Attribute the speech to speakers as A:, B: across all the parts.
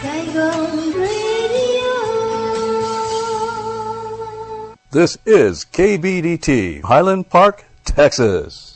A: Saigon Radio.
B: This is KBDT, Highland Park, Texas.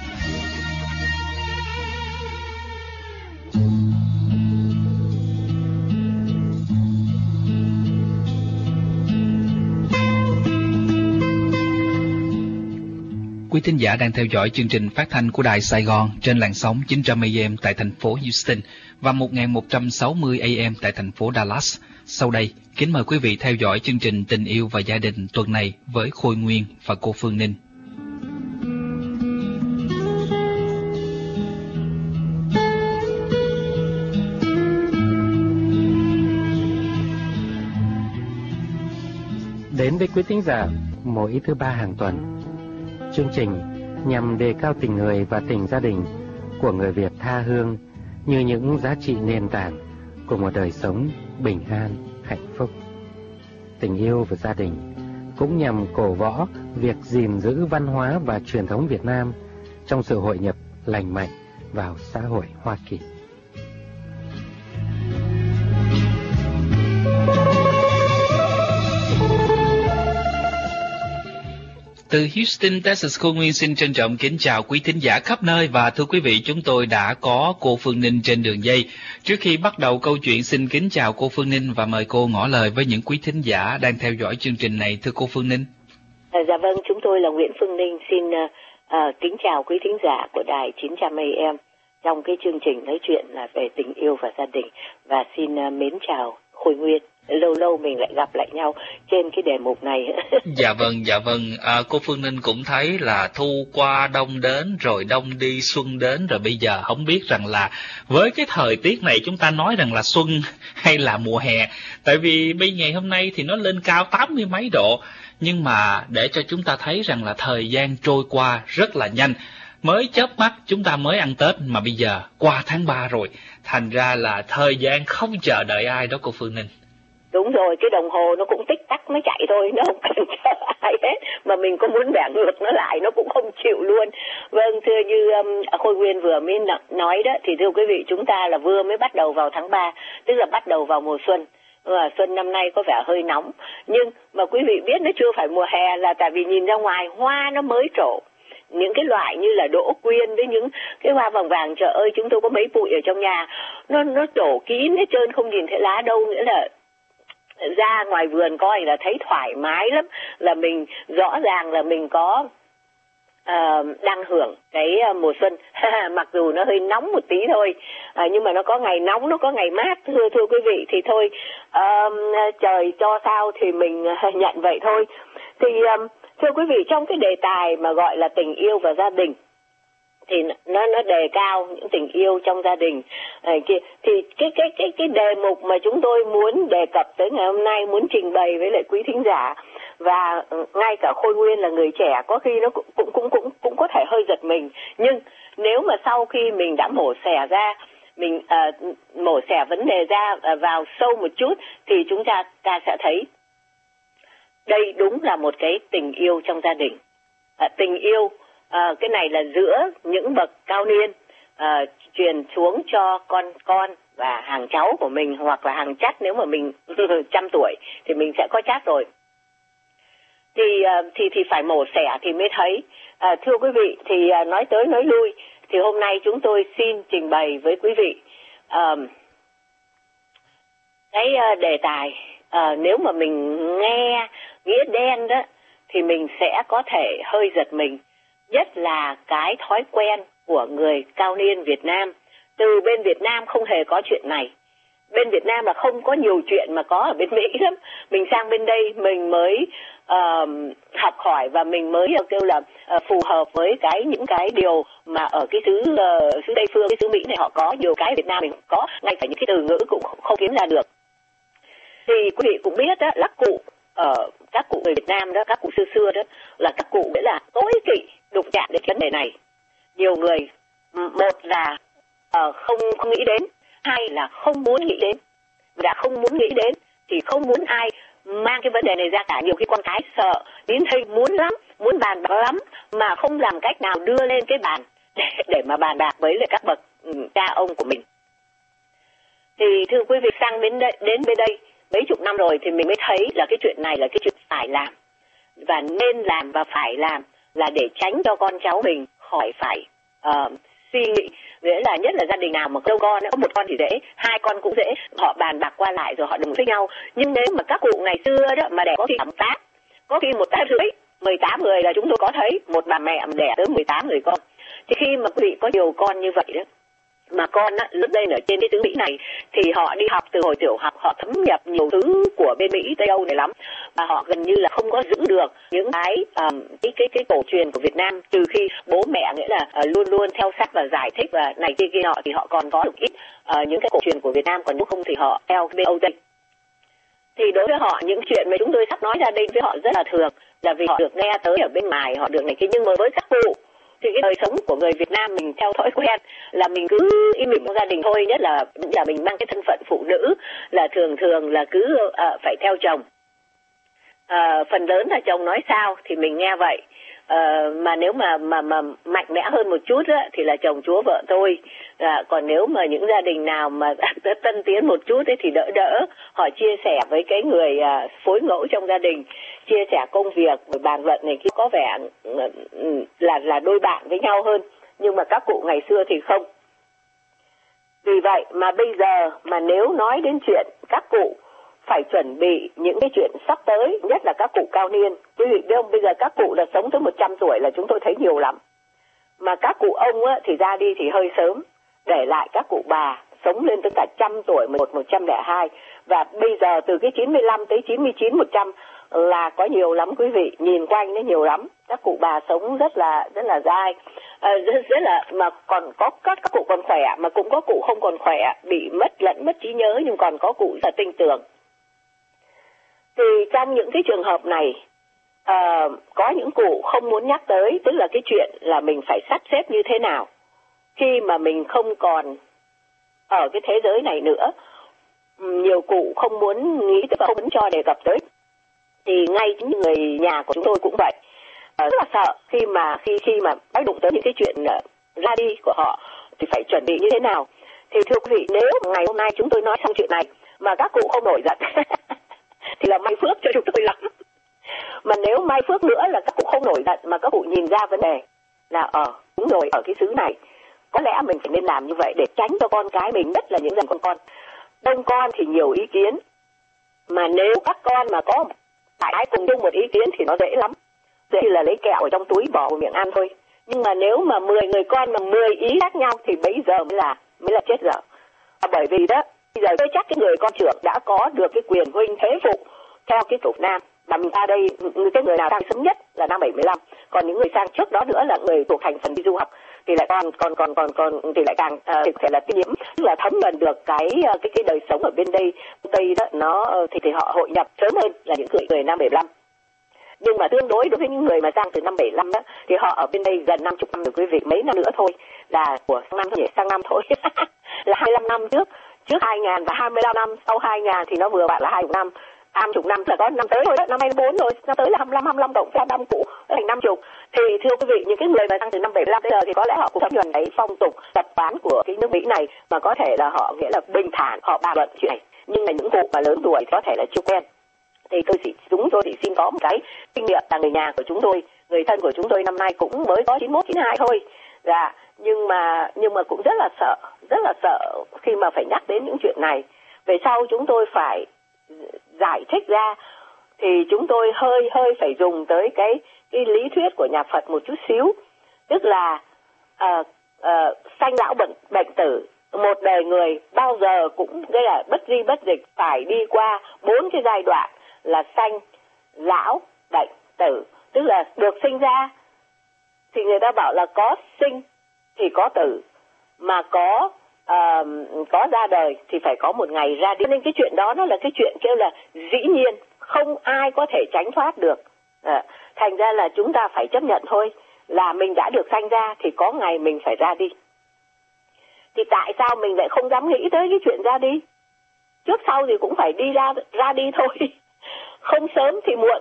C: Quý thính giả đang theo dõi chương trình phát thanh của Đài Sài Gòn trên làn sóng 900 AM tại thành phố Houston và 1160 AM tại thành phố Dallas. Sau đây, kính mời quý vị theo dõi chương trình Tình yêu và gia đình tuần này với Khôi Nguyên và cô Phương Ninh.
D: Đến với quý thính giả mỗi thứ ba hàng tuần. Chương trình nhằm đề cao tình người và tình gia đình của người Việt tha hương như những giá trị nền tảng của một đời sống bình an, hạnh phúc. Tình yêu và gia đình cũng nhằm cổ võ việc gìn giữ văn hóa và truyền thống Việt Nam trong sự hội nhập lành mạnh vào xã hội Hoa Kỳ.
C: Từ Houston, Texas, Khôi Nguyên xin trân trọng kính chào quý thính giả khắp nơi và thưa quý vị, chúng tôi đã có cô Phương Ninh trên đường dây. Trước khi bắt đầu câu chuyện, xin kính chào cô Phương Ninh và mời cô ngỏ lời với những quý thính giả đang theo dõi chương trình này. Thưa cô Phương Ninh.
E: Dạ vâng, chúng tôi là Nguyễn Phương Ninh, xin kính chào quý thính giả của đài 900 AM trong cái chương trình nói chuyện là về tình yêu và gia đình, và xin mến chào Khôi Nguyên. Lâu lâu mình lại gặp lại nhau trên cái đề mục này.
C: Dạ vâng. Cô Phương Ninh cũng thấy là thu qua đông đến rồi đông đi xuân đến rồi, bây giờ không biết rằng là với cái thời tiết này chúng ta nói rằng là xuân hay là mùa hè. Tại vì bây ngày hôm nay thì nó lên cao 80 mấy độ, nhưng mà để cho chúng ta thấy rằng là thời gian trôi qua rất là nhanh. Mới chớp mắt chúng ta mới ăn Tết mà bây giờ qua tháng 3 rồi, thành ra là thời gian không chờ đợi ai đó cô Phương Ninh.
E: Đúng rồi, cái đồng hồ nó cũng tích tắc nó chạy thôi, nó không cần chờ ai hết. Mà mình có muốn bẻ ngược nó lại nó cũng không chịu luôn. Vâng, thưa như Khôi Nguyên vừa mới nói đó, thì thưa quý vị, chúng ta là vừa mới bắt đầu vào tháng 3, tức là bắt đầu vào mùa xuân. Xuân năm nay có vẻ hơi nóng, nhưng mà quý vị biết nó chưa phải mùa hè là tại vì nhìn ra ngoài hoa nó mới trổ. Những cái loại như là đỗ quyên với những cái hoa vàng vàng, trời ơi, chúng tôi có mấy bụi ở trong nhà, nó trổ kín hết trơn, không nhìn thấy lá đâu, nghĩa là ra ngoài vườn coi là thấy thoải mái lắm, là mình rõ ràng là mình có đang hưởng cái mùa xuân. Mặc dù nó hơi nóng một tí thôi, nhưng mà nó có ngày nóng, nó có ngày mát. Thưa quý vị, thì thôi, trời cho sao thì mình nhận vậy thôi. Thì thưa quý vị, trong cái đề tài mà gọi là tình yêu và gia đình thì nó đề cao những tình yêu trong gia đình kia, thì cái đề mục mà chúng tôi muốn đề cập tới ngày hôm nay, muốn trình bày với lại quý thính giả, và ngay cả Khôi Nguyên là người trẻ có khi nó cũng có thể hơi giật mình, nhưng nếu mà sau khi mình đã mổ xẻ ra, mình mổ xẻ vấn đề ra vào sâu một chút, thì chúng ta sẽ thấy đây đúng là một cái tình yêu trong gia đình. Tình yêu cái này là giữa những bậc cao niên truyền xuống cho con và hàng cháu của mình, hoặc là hàng chắt, nếu mà mình 100 tuổi thì mình sẽ có chắt rồi. Thì phải mổ xẻ thì mới thấy. Thưa quý vị, thì nói tới nói lui, thì hôm nay chúng tôi xin trình bày với quý vị cái đề tài, nếu mà mình nghe nghĩa đen đó thì mình sẽ có thể hơi giật mình. Nhất là cái thói quen của người cao niên Việt Nam. Từ bên Việt Nam không hề có chuyện này. Bên Việt Nam là không có nhiều chuyện mà có ở bên Mỹ lắm. Mình sang bên đây mình mới học hỏi, và mình mới kêu là phù hợp với những cái điều mà ở cái xứ Tây phương, cái xứ Mỹ này họ có, nhiều cái Việt Nam mình có, ngay cả những cái từ ngữ cũng không kiếm ra được. Thì quý vị cũng biết đó, các cụ người Việt Nam đó, các cụ xưa đó, là các cụ nghĩa là tối kỵ đụng chạm đến vấn đề này. Nhiều người, một là không nghĩ đến, hai là không muốn nghĩ đến. Đã không muốn nghĩ đến thì không muốn ai mang cái vấn đề này ra cả. Nhiều khi con cái sợ, đến đây muốn lắm, muốn bàn bạc lắm, mà không làm cách nào đưa lên cái bàn để mà bàn bạc với lại các bậc cha ông của mình. Thì thưa quý vị, sang đến bên đây mấy chục năm rồi thì mình mới thấy là cái chuyện này là cái chuyện phải làm và nên làm và phải làm, là để tránh cho con cháu mình khỏi phải suy nghĩ. Nghĩa là nhất là gia đình nào mà có con, có một con thì dễ, hai con cũng dễ, họ bàn bạc qua lại rồi họ đồng với nhau. Nhưng nếu mà các cụ ngày xưa đó mà đẻ có khi 8, có khi 1 tá rưỡi, 18 người là chúng tôi có thấy một bà mẹ mà đẻ tới 18 người con. Thì khi mà quý vị có nhiều con như vậy đó, mà con á, lúc đây ở trên cái xứ Mỹ này thì họ đi học từ hồi tiểu học, họ thấm nhập nhiều thứ của bên Mỹ Tây Âu này lắm, và họ gần như là không có giữ được những cái cổ truyền của Việt Nam, trừ khi bố mẹ nghĩa là luôn luôn theo sát và giải thích và này kia nọ thì họ còn có được ít những cái cổ truyền của Việt Nam, còn nếu không thì họ theo bên Âu Tây. Thì đối với họ những chuyện mà chúng tôi sắp nói ra đây với họ rất là thường, là vì họ được nghe tới ở bên ngoài, họ được này kia, nhưng mà với các cụ thì cái đời sống của người Việt Nam mình theo thói quen là mình cứ im lìm trong gia đình thôi, nhất là mình mang cái thân phận phụ nữ là thường là cứ phải theo chồng. Phần lớn là chồng nói sao thì mình nghe vậy. Mà nếu mà mạnh mẽ hơn một chút á, thì là chồng chúa vợ tôi. Còn nếu mà những gia đình nào mà tân tiến một chút ấy, thì đỡ, họ chia sẻ với cái người phối ngẫu trong gia đình, chia sẻ công việc, bàn luận này kia, có vẻ là đôi bạn với nhau hơn. Nhưng mà các cụ ngày xưa thì không. Vì vậy mà bây giờ mà nếu nói đến chuyện các cụ phải chuẩn bị những cái chuyện sắp tới, nhất là các cụ cao niên. Quý vị biết không, bây giờ các cụ là sống tới 100 tuổi là chúng tôi thấy nhiều lắm. Mà các cụ ông á, thì ra đi thì hơi sớm, để lại các cụ bà sống lên tới cả 100 tuổi, 102. Và bây giờ từ cái 95 tới 99, 100 là có nhiều lắm quý vị, nhìn quanh nó nhiều lắm. Các cụ bà sống rất là dai, rất là, mà còn có các cụ còn khỏe, mà cũng có cụ không còn khỏe, bị mất trí nhớ, nhưng còn có cụ rất là tinh tường. Thì trong những cái trường hợp này, có những cụ không muốn nhắc tới, tức là cái chuyện là mình phải sắp xếp như thế nào khi mà mình không còn ở cái thế giới này nữa. Nhiều cụ không muốn nghĩ tới và không muốn cho đề cập tới. Thì ngay chính người nhà của chúng tôi cũng vậy, rất là sợ khi mà nói đụng tới những cái chuyện ra đi của họ thì phải chuẩn bị như thế nào. Thì thưa quý vị, nếu ngày hôm nay chúng tôi nói xong chuyện này mà các cụ không nổi giận thì là may phước cho chúng tôi lắm. Mà nếu may phước nữa là các cụ không nổi giận mà các cụ nhìn ra vấn đề là đúng rồi, ở cái xứ này có lẽ mình phải nên làm như vậy để tránh cho con cái mình, nhất là những dần con. Đông con thì nhiều ý kiến, mà nếu các con mà có tại cùng chung một ý kiến thì nó dễ lắm, dễ là lấy kẹo ở trong túi bỏ vào miệng ăn thôi. Nhưng mà nếu mà 10 người con mà 10 ý khác nhau thì bây giờ mới là chết dở. Bởi vì đó, bây giờ tôi chắc cái người con trưởng đã có được cái quyền huynh thế phụ theo cái tục Nam, mà mình ta đây cái người nào sang sớm nhất là năm 75, còn những người sang trước đó nữa là người thuộc thành phần đi du học thì lại còn thì lại càng thì có thể là tiêm nhiễm, tức là thấm nhuần được cái đời sống ở bên đây Tây đó, nó thì họ hội nhập sớm hơn là những người năm 75. Nhưng mà tương đối với những người mà sang từ năm 75 đó thì họ ở bên đây gần 50 năm rồi quý vị, mấy năm nữa thôi là của sang năm thôi là 25 năm trước 2000 và 25 năm sau 2000 thì nó vừa bạn là 20 năm. 50 năm là có năm tới thôi đó, năm 24 rồi, năm tới là 25 cộng theo năm cũ thành 50. Thì thưa quý vị, những cái người mà sang từ năm 75 tới giờ thì có lẽ họ cũng thấm nhuần cái phong tục tập quán của cái nước Mỹ này, mà có thể là họ nghĩa là bình thản họ bàn luận chuyện này. Nhưng mà những cụ mà lớn tuổi có thể là chưa quen. Thì chúng tôi chỉ xin có một cái kinh nghiệm là người nhà của chúng tôi, người thân của chúng tôi năm nay cũng mới có 91, 92 thôi. Dạ, nhưng mà cũng rất là sợ khi mà phải nhắc đến những chuyện này. Về sau chúng tôi phải giải thích ra thì chúng tôi hơi phải dùng tới cái lý thuyết của nhà Phật một chút xíu, tức là sanh lão bệnh tử, một đời người bao giờ cũng đây là bất di bất dịch phải đi qua 4 cái giai đoạn là sanh, lão, bệnh, tử. Tức là được sinh ra thì người ta bảo là có sinh thì có tử, mà có ra đời thì phải có một ngày ra đi. Nên cái chuyện đó nó là cái chuyện kêu là dĩ nhiên, không ai có thể tránh thoát được. Thành ra là chúng ta phải chấp nhận thôi, là mình đã được sanh ra thì có ngày mình phải ra đi. Thì tại sao mình lại không dám nghĩ tới cái chuyện ra đi? Trước sau thì cũng phải đi ra đi thôi. Không sớm thì muộn,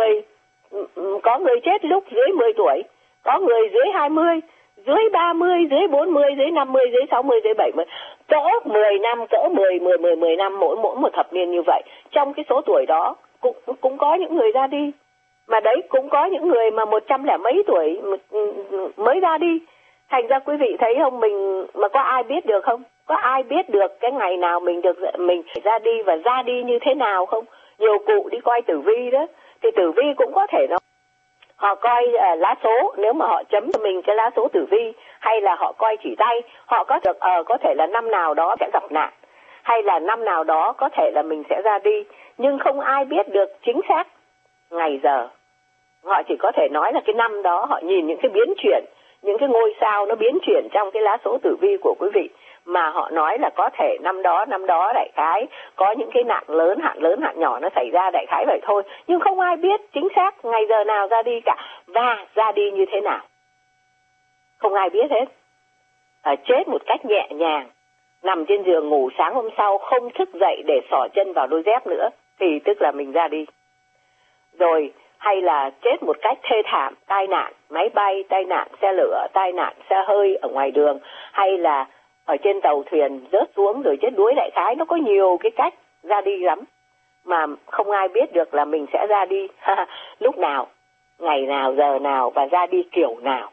E: có người chết lúc dưới 10 tuổi, có người dưới 20, dưới 30, dưới 40, dưới 50, dưới 60, dưới 70. cỡ 10 năm, cỡ 10 năm, mỗi một thập niên như vậy. Trong cái số tuổi đó cũng có những người ra đi. Mà đấy cũng có những người mà 100 lẻ mấy tuổi mới ra đi. Thành ra quý vị thấy không, mình mà có ai biết được không? Có ai biết được cái ngày nào mình ra đi và ra đi như thế nào không? Nhiều cụ đi coi tử vi đó, thì tử vi cũng có thể họ coi lá số, nếu mà họ chấm cho mình cái lá số tử vi, hay là họ coi chỉ tay, họ có được có thể là năm nào đó sẽ gặp nạn, hay là năm nào đó có thể là mình sẽ ra đi, nhưng không ai biết được chính xác ngày giờ. Họ chỉ có thể nói là cái năm đó họ nhìn những cái biến chuyển, những cái ngôi sao nó biến chuyển trong cái lá số tử vi của quý vị, mà họ nói là có thể năm đó đại khái có những cái nạn lớn, hạn nhỏ nó xảy ra, đại khái vậy thôi. Nhưng không ai biết chính xác ngày giờ nào ra đi cả, và ra đi như thế nào. Không ai biết hết. Chết một cách nhẹ nhàng, nằm trên giường ngủ, sáng hôm sau không thức dậy để xỏ chân vào đôi dép nữa, thì tức là mình ra đi. Rồi hay là chết một cách thê thảm, tai nạn máy bay, tai nạn xe lửa, tai nạn xe hơi ở ngoài đường, hay là ở trên tàu thuyền rớt xuống rồi chết đuối, đại khái nó có nhiều cái cách ra đi lắm, mà không ai biết được là mình sẽ ra đi lúc nào, ngày nào, giờ nào và ra đi kiểu nào.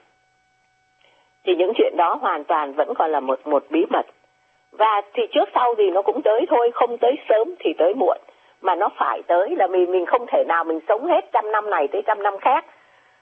E: Thì những chuyện đó hoàn toàn vẫn còn là một bí mật. Và thì trước sau thì nó cũng tới thôi, không tới sớm thì tới muộn, mà nó phải tới, là mình không thể nào mình sống hết 100 năm này tới 100 năm khác.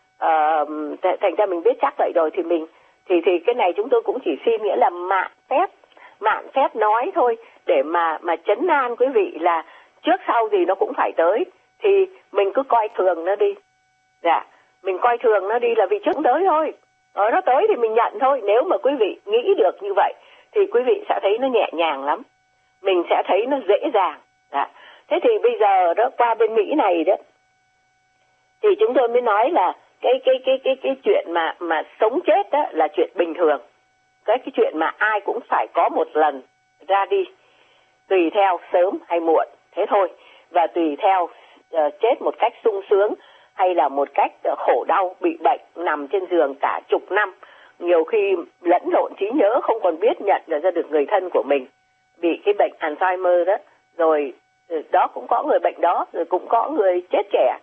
E: Thành ra mình biết chắc vậy rồi thì thì cái này chúng tôi cũng chỉ xin nghĩa là mạn phép nói thôi, để mà trấn an quý vị là trước sau gì nó cũng phải tới, thì mình cứ coi thường nó đi. Dạ, mình coi thường nó đi là vì trước tới thôi. Nó tới thì mình nhận thôi. Nếu mà quý vị nghĩ được như vậy thì quý vị sẽ thấy nó nhẹ nhàng lắm, mình sẽ thấy nó dễ dàng. Dạ. Thế thì bây giờ đó, qua bên Mỹ này đó, thì chúng tôi mới nói là cái chuyện mà sống chết đó là chuyện bình thường. Cái chuyện mà ai cũng phải có một lần ra đi, tùy theo sớm hay muộn, thế thôi. Và tùy theo chết một cách sung sướng hay là một cách khổ đau, bị bệnh, nằm trên giường cả chục năm, nhiều khi lẫn lộn trí nhớ, không còn biết nhận ra được người thân của mình bị cái bệnh Alzheimer đó. Rồi đó cũng có người bệnh đó, rồi cũng có người chết trẻ,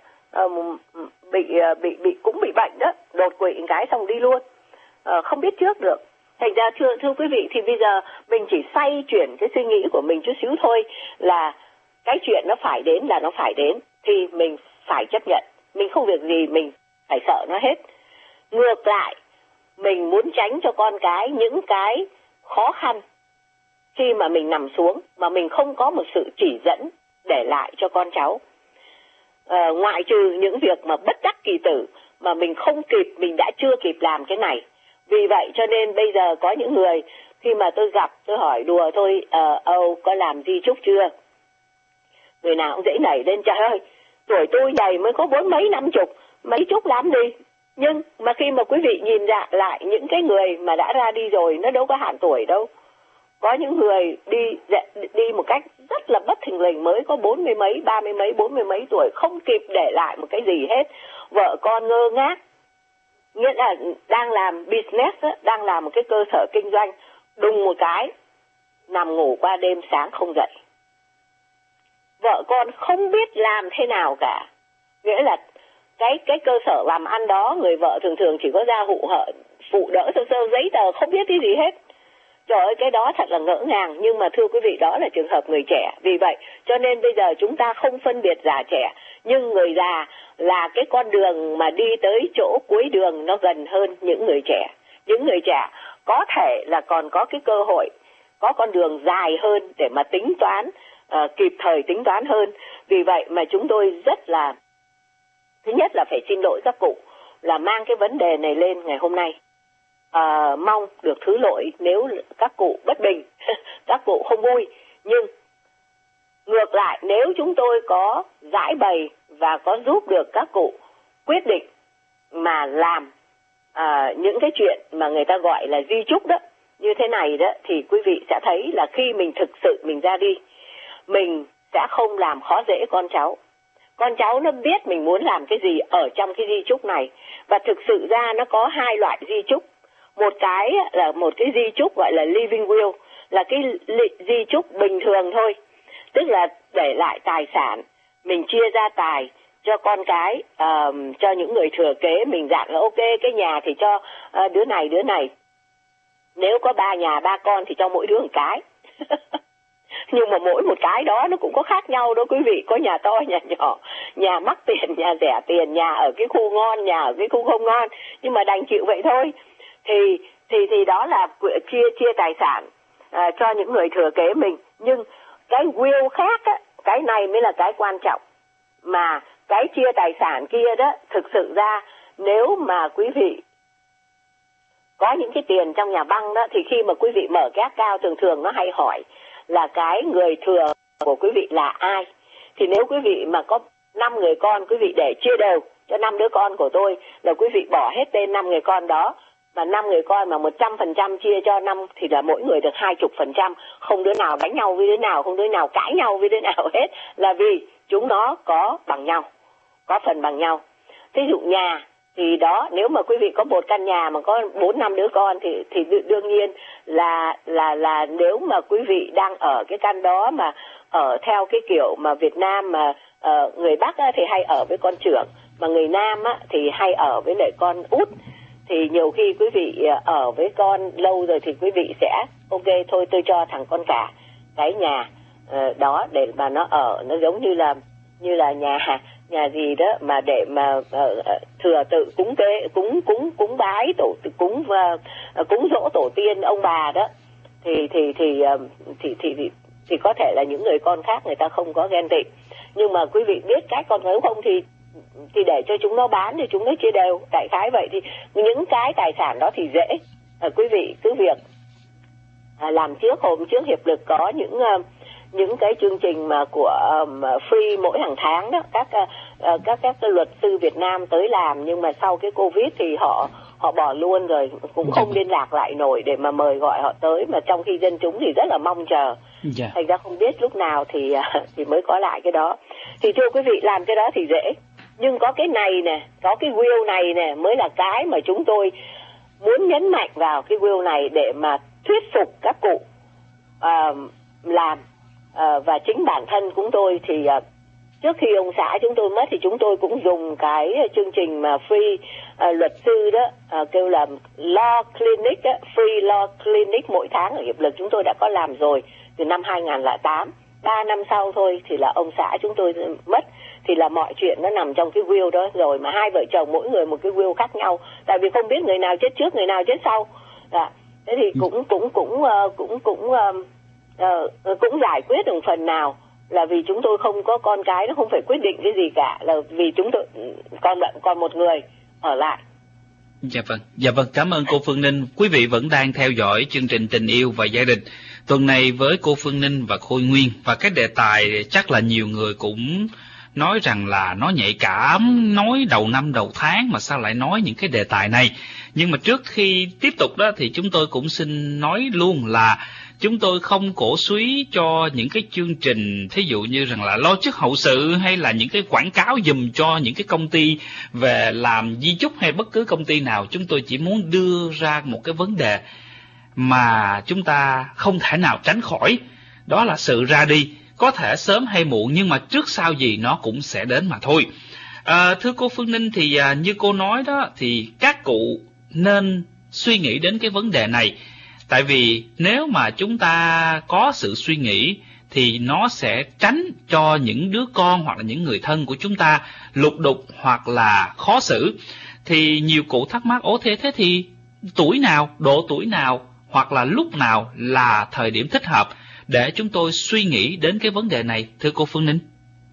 E: cũng bị bệnh đó, đột quỵ cái xong đi luôn, không biết trước được. Thành ra thưa quý vị, thì bây giờ mình chỉ xoay chuyển cái suy nghĩ của mình chút xíu thôi, là cái chuyện nó phải đến là nó phải đến, thì mình phải chấp nhận, mình không việc gì mình phải sợ nó hết. Ngược lại, mình muốn tránh cho con cái những cái khó khăn khi mà mình nằm xuống mà mình không có một sự chỉ dẫn để lại cho con cháu. Ngoại trừ những việc mà bất đắc kỳ tử mà mình không kịp, mình đã chưa kịp làm cái này. Vì vậy cho nên bây giờ có những người khi mà tôi gặp, tôi hỏi đùa thôi, Âu có làm di chúc chưa? Người nào cũng dễ nảy lên, trời ơi, tuổi tôi dày mới có 40 50, mấy chúc làm gì? Nhưng mà khi mà quý vị nhìn lại những cái người mà đã ra đi rồi, nó đâu có hạn tuổi đâu. Có những người đi một cách rất là bất thình lình, mới có 40 mấy, 30 mấy, 40 mấy tuổi, không kịp để lại một cái gì hết. Vợ con ngơ ngác, nghĩa là đang làm business, đang làm một cái cơ sở kinh doanh, đùng một cái, nằm ngủ qua đêm, sáng không dậy. Vợ con không biết làm thế nào cả. Nghĩa là cái cơ sở làm ăn đó, người vợ thường chỉ có ra phụ đỡ sơ giấy tờ, không biết cái gì hết. Trời ơi, cái đó thật là ngỡ ngàng. Nhưng mà thưa quý vị, đó là trường hợp người trẻ. Vì vậy cho nên bây giờ chúng ta không phân biệt già trẻ, nhưng người già là cái con đường mà đi tới chỗ cuối đường nó gần hơn những người trẻ. Những người trẻ có thể là còn có cái cơ hội, có con đường dài hơn để mà tính toán, kịp thời tính toán hơn. Vì vậy mà chúng tôi rất là, thứ nhất là phải xin lỗi các cụ là mang cái vấn đề này lên ngày hôm nay. Mong được thứ lỗi nếu các cụ bất bình, các cụ không vui. Nhưng ngược lại, nếu chúng tôi có giải bày và có giúp được các cụ quyết định mà làm những cái chuyện mà người ta gọi là di chúc đó, như thế này đó, thì quý vị sẽ thấy là khi mình thực sự mình ra đi, mình sẽ không làm khó dễ con cháu. Con cháu nó biết mình muốn làm cái gì ở trong cái di chúc này. Và thực sự ra nó có hai loại di chúc. Một cái là một cái di chúc gọi là living will, là cái di chúc bình thường thôi, tức là để lại tài sản, mình chia gia tài cho con cái, cho những người thừa kế. Mình dặn là ok, cái nhà thì cho đứa này, nếu có 3 nhà 3 con thì cho mỗi đứa một cái. Nhưng mà mỗi một cái đó nó cũng có khác nhau đó quý vị, có nhà to nhà nhỏ, nhà mắc tiền nhà rẻ tiền, nhà ở cái khu ngon nhà ở cái khu không ngon, nhưng mà đành chịu vậy thôi. Thì đó là chia tài sản cho những người thừa kế mình. Nhưng cái will khác á, cái này mới là cái quan trọng. Mà cái chia tài sản kia đó, thực sự ra nếu mà quý vị có những cái tiền trong nhà băng đó, thì khi mà quý vị mở két cao thường nó hay hỏi là cái người thừa của quý vị là ai. Thì nếu quý vị mà có 5 người con, quý vị để chia đều cho 5 đứa con của tôi, là quý vị bỏ hết tên 5 người con đó, mà 5 người con mà 100% chia cho 5 thì là mỗi người được 20%, không đứa nào đánh nhau với đứa nào, không đứa nào cãi nhau với đứa nào hết, là vì chúng nó có bằng nhau, có phần bằng nhau. Thí dụ nhà thì đó, nếu mà quý vị có một căn nhà mà có 4-5 đứa con thì đương nhiên là nếu mà quý vị đang ở cái căn đó mà ở theo cái kiểu mà Việt Nam mà người Bắc á, thì hay ở với con trưởng, mà người Nam á, thì hay ở với lại con út. Thì nhiều khi quý vị ở với con lâu rồi thì quý vị sẽ ok thôi tôi cho thằng con cả cái nhà đó để mà nó ở, nó giống như là nhà gì đó mà để mà thừa tự cúng bái tổ cúng dỗ tổ tiên ông bà đó, thì có thể là những người con khác người ta không có ghen tị. Nhưng mà quý vị biết cái con nếu không thì để cho chúng nó bán thì chúng nó chia đều, đại khái vậy. Thì những cái tài sản đó thì dễ, quý vị cứ việc làm trước. Hôm trước Hiệp Lực có những cái chương trình mà của free mỗi hàng tháng đó, các luật sư Việt Nam tới làm, nhưng mà sau cái Covid thì họ bỏ luôn rồi, cũng không liên lạc lại nổi để mà mời gọi họ tới, mà trong khi dân chúng thì rất là mong chờ. Thành ra không biết lúc nào thì mới có lại cái đó. Thì thưa quý vị, làm cái đó thì dễ, nhưng có cái này nè, có cái will này nè mới là cái mà chúng tôi muốn nhấn mạnh vào, cái will này để mà thuyết phục các cụ làm. Và chính bản thân chúng tôi thì trước khi ông xã chúng tôi mất thì chúng tôi cũng dùng cái chương trình mà free luật sư đó, kêu là Law Clinic đó, free Law Clinic mỗi tháng ở Hiệp Lực chúng tôi đã có làm rồi từ năm 2008. 3 năm sau thôi thì là ông xã chúng tôi mất, thì là mọi chuyện nó nằm trong cái will đó rồi, mà hai vợ chồng mỗi người một cái will khác nhau, tại vì không biết người nào chết trước người nào chết sau. Thế thì cũng giải quyết được phần nào là vì chúng tôi không có con cái, nó không phải quyết định cái gì cả, là vì chúng tôi còn một người ở lại.
C: Dạ vâng, cảm ơn cô Phương Ninh. Quý vị vẫn đang theo dõi chương trình Tình Yêu và Gia Đình tuần này với cô Phương Ninh và Khôi Nguyên, và cái đề tài chắc là nhiều người cũng nói rằng là nó nhạy cảm, nói đầu năm đầu tháng mà sao lại nói những cái đề tài này. Nhưng mà trước khi tiếp tục đó thì chúng tôi cũng xin nói luôn là chúng tôi không cổ suý cho những cái chương trình thí dụ như rằng là lo chức hậu sự, hay là những cái quảng cáo dùm cho những cái công ty về làm di chúc hay bất cứ công ty nào. Chúng tôi chỉ muốn đưa ra một cái vấn đề mà chúng ta không thể nào tránh khỏi, đó là sự ra đi, có thể sớm hay muộn, nhưng mà trước sau gì nó cũng sẽ đến mà thôi. Thưa cô Phương Ninh, thì như cô nói đó, thì các cụ nên suy nghĩ đến cái vấn đề này. Tại vì nếu mà chúng ta có sự suy nghĩ thì nó sẽ tránh cho những đứa con hoặc là những người thân của chúng ta lục đục hoặc là khó xử. Thì nhiều cụ thắc mắc, thế thì tuổi nào, độ tuổi nào hoặc là lúc nào là thời điểm thích hợp để chúng tôi suy nghĩ đến cái vấn đề này, thưa cô Phương Ninh?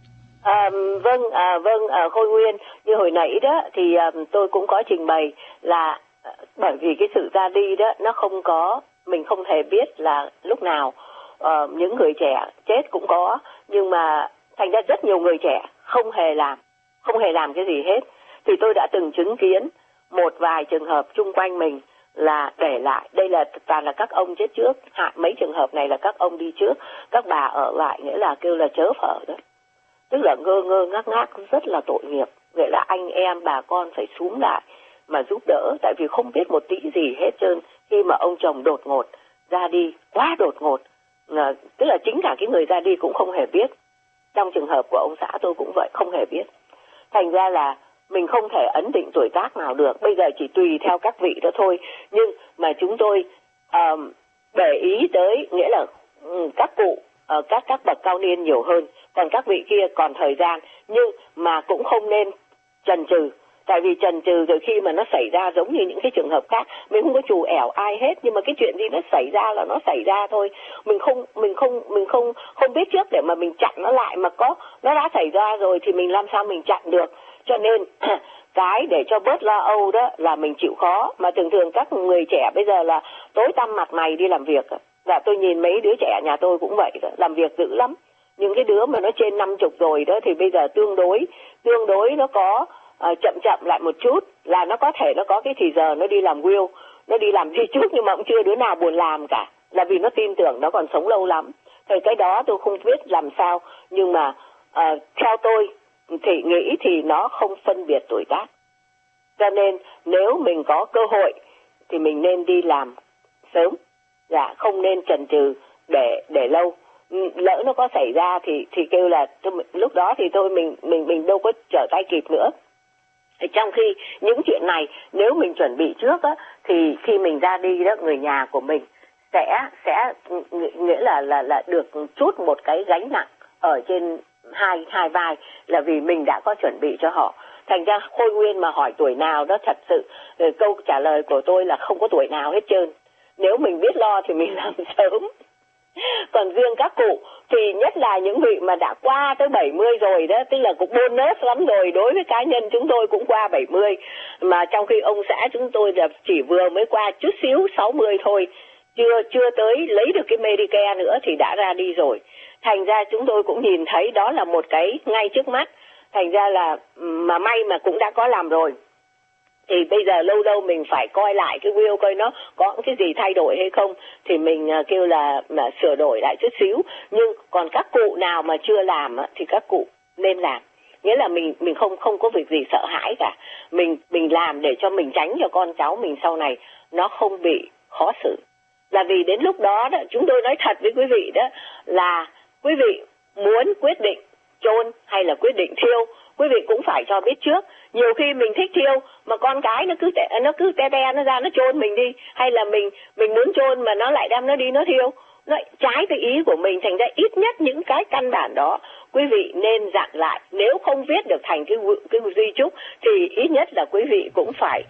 E: Vâng, Khôi Nguyên, như hồi nãy đó thì tôi cũng có trình bày là bởi vì cái sự ra đi đó nó không có, mình không thể biết là lúc nào những người trẻ chết cũng có, nhưng mà thành ra rất nhiều người trẻ không hề làm cái gì hết. Thì tôi đã từng chứng kiến một vài trường hợp chung quanh mình là để lại, đây là toàn là các ông chết trước, mấy trường hợp này là các ông đi trước, các bà ở lại, nghĩa là kêu là chớ phở đó, tức là ngơ ngác rất là tội nghiệp. Nghĩa là anh em bà con phải xúm lại mà giúp đỡ, tại vì không biết một tí gì hết trơn khi mà ông chồng đột ngột ra đi quá đột ngột, tức là chính cả cái người ra đi cũng không hề biết. Trong trường hợp của ông xã tôi cũng vậy, không hề biết. Thành ra là mình không thể ấn định tuổi tác nào được, bây giờ chỉ tùy theo các vị đó thôi. Nhưng mà chúng tôi để ý tới, nghĩa là các cụ, các bậc cao niên nhiều hơn, còn các vị kia còn thời gian, nhưng mà cũng không nên chần chừ. Tại vì chần chừ rồi khi mà nó xảy ra giống như những cái trường hợp khác, mình không có trù ẻo ai hết, nhưng mà cái chuyện gì nó xảy ra là nó xảy ra thôi. Mình không biết trước để mà mình chặn nó lại, mà nó đã xảy ra rồi thì mình làm sao mình chặn được. Cho nên cái để cho bớt lo âu đó là mình chịu khó. Mà thường các người trẻ bây giờ là tối tăm mặt mày đi làm việc. Và tôi nhìn mấy đứa trẻ nhà tôi cũng vậy đó, làm việc dữ lắm. Những cái đứa mà nó trên 50 rồi đó thì bây giờ tương đối nó có chậm lại một chút, là nó có thể nó có cái thì giờ nó đi làm will, nó đi làm gì chút, nhưng mà cũng chưa đứa nào buồn làm cả, là vì nó tin tưởng nó còn sống lâu lắm. Thì cái đó tôi không biết làm sao, nhưng mà theo tôi thì nghĩ thì nó không phân biệt tuổi tác. Cho nên nếu mình có cơ hội thì mình nên đi làm sớm, không nên chần chừ để lâu. Lỡ nó có xảy ra thì kêu là lúc đó thì thôi mình đâu có trở tay kịp nữa. Trong khi những chuyện này nếu mình chuẩn bị trước á, thì khi mình ra đi đó, người nhà của mình sẽ nghĩa là được chút một cái gánh nặng ở trên hai vai, là vì mình đã có chuẩn bị cho họ. Thành ra Khôi Nguyên mà hỏi tuổi nào đó, thật sự câu trả lời của tôi là không có tuổi nào hết trơn. Nếu mình biết lo thì mình làm sớm. Còn riêng các cụ thì nhất là những vị mà đã qua tới 70 rồi đó, tức là cũng bonus lắm rồi. Đối với cá nhân chúng tôi cũng qua 70, mà trong khi ông xã chúng tôi là chỉ vừa mới qua chút xíu 60 thôi, chưa tới lấy được cái Medicare nữa thì đã ra đi rồi. Thành ra chúng tôi cũng nhìn thấy đó là một cái ngay trước mắt. Thành ra là mà may mà cũng đã có làm rồi. Thì bây giờ lâu lâu mình phải coi lại cái will coi nó có cái gì thay đổi hay không, thì mình kêu là sửa đổi lại chút xíu. Nhưng còn các cụ nào mà chưa làm thì các cụ nên làm. Nghĩa là mình không có việc gì sợ hãi cả. Mình làm để cho mình tránh cho con cháu mình sau này nó không bị khó xử. Là vì đến lúc đó chúng tôi nói thật với quý vị đó, là quý vị muốn quyết định chôn hay là quyết định thiêu, quý vị cũng phải cho biết trước. Nhiều khi mình thích thiêu mà con cái nó cứ te nó ra nó chôn mình đi, hay là mình muốn chôn mà nó lại đem nó đi nó thiêu, nó trái cái ý của mình. Thành ra ít nhất những cái căn bản đó quý vị nên dặn lại. Nếu không viết được thành cái di chúc thì ít nhất là quý vị cũng phải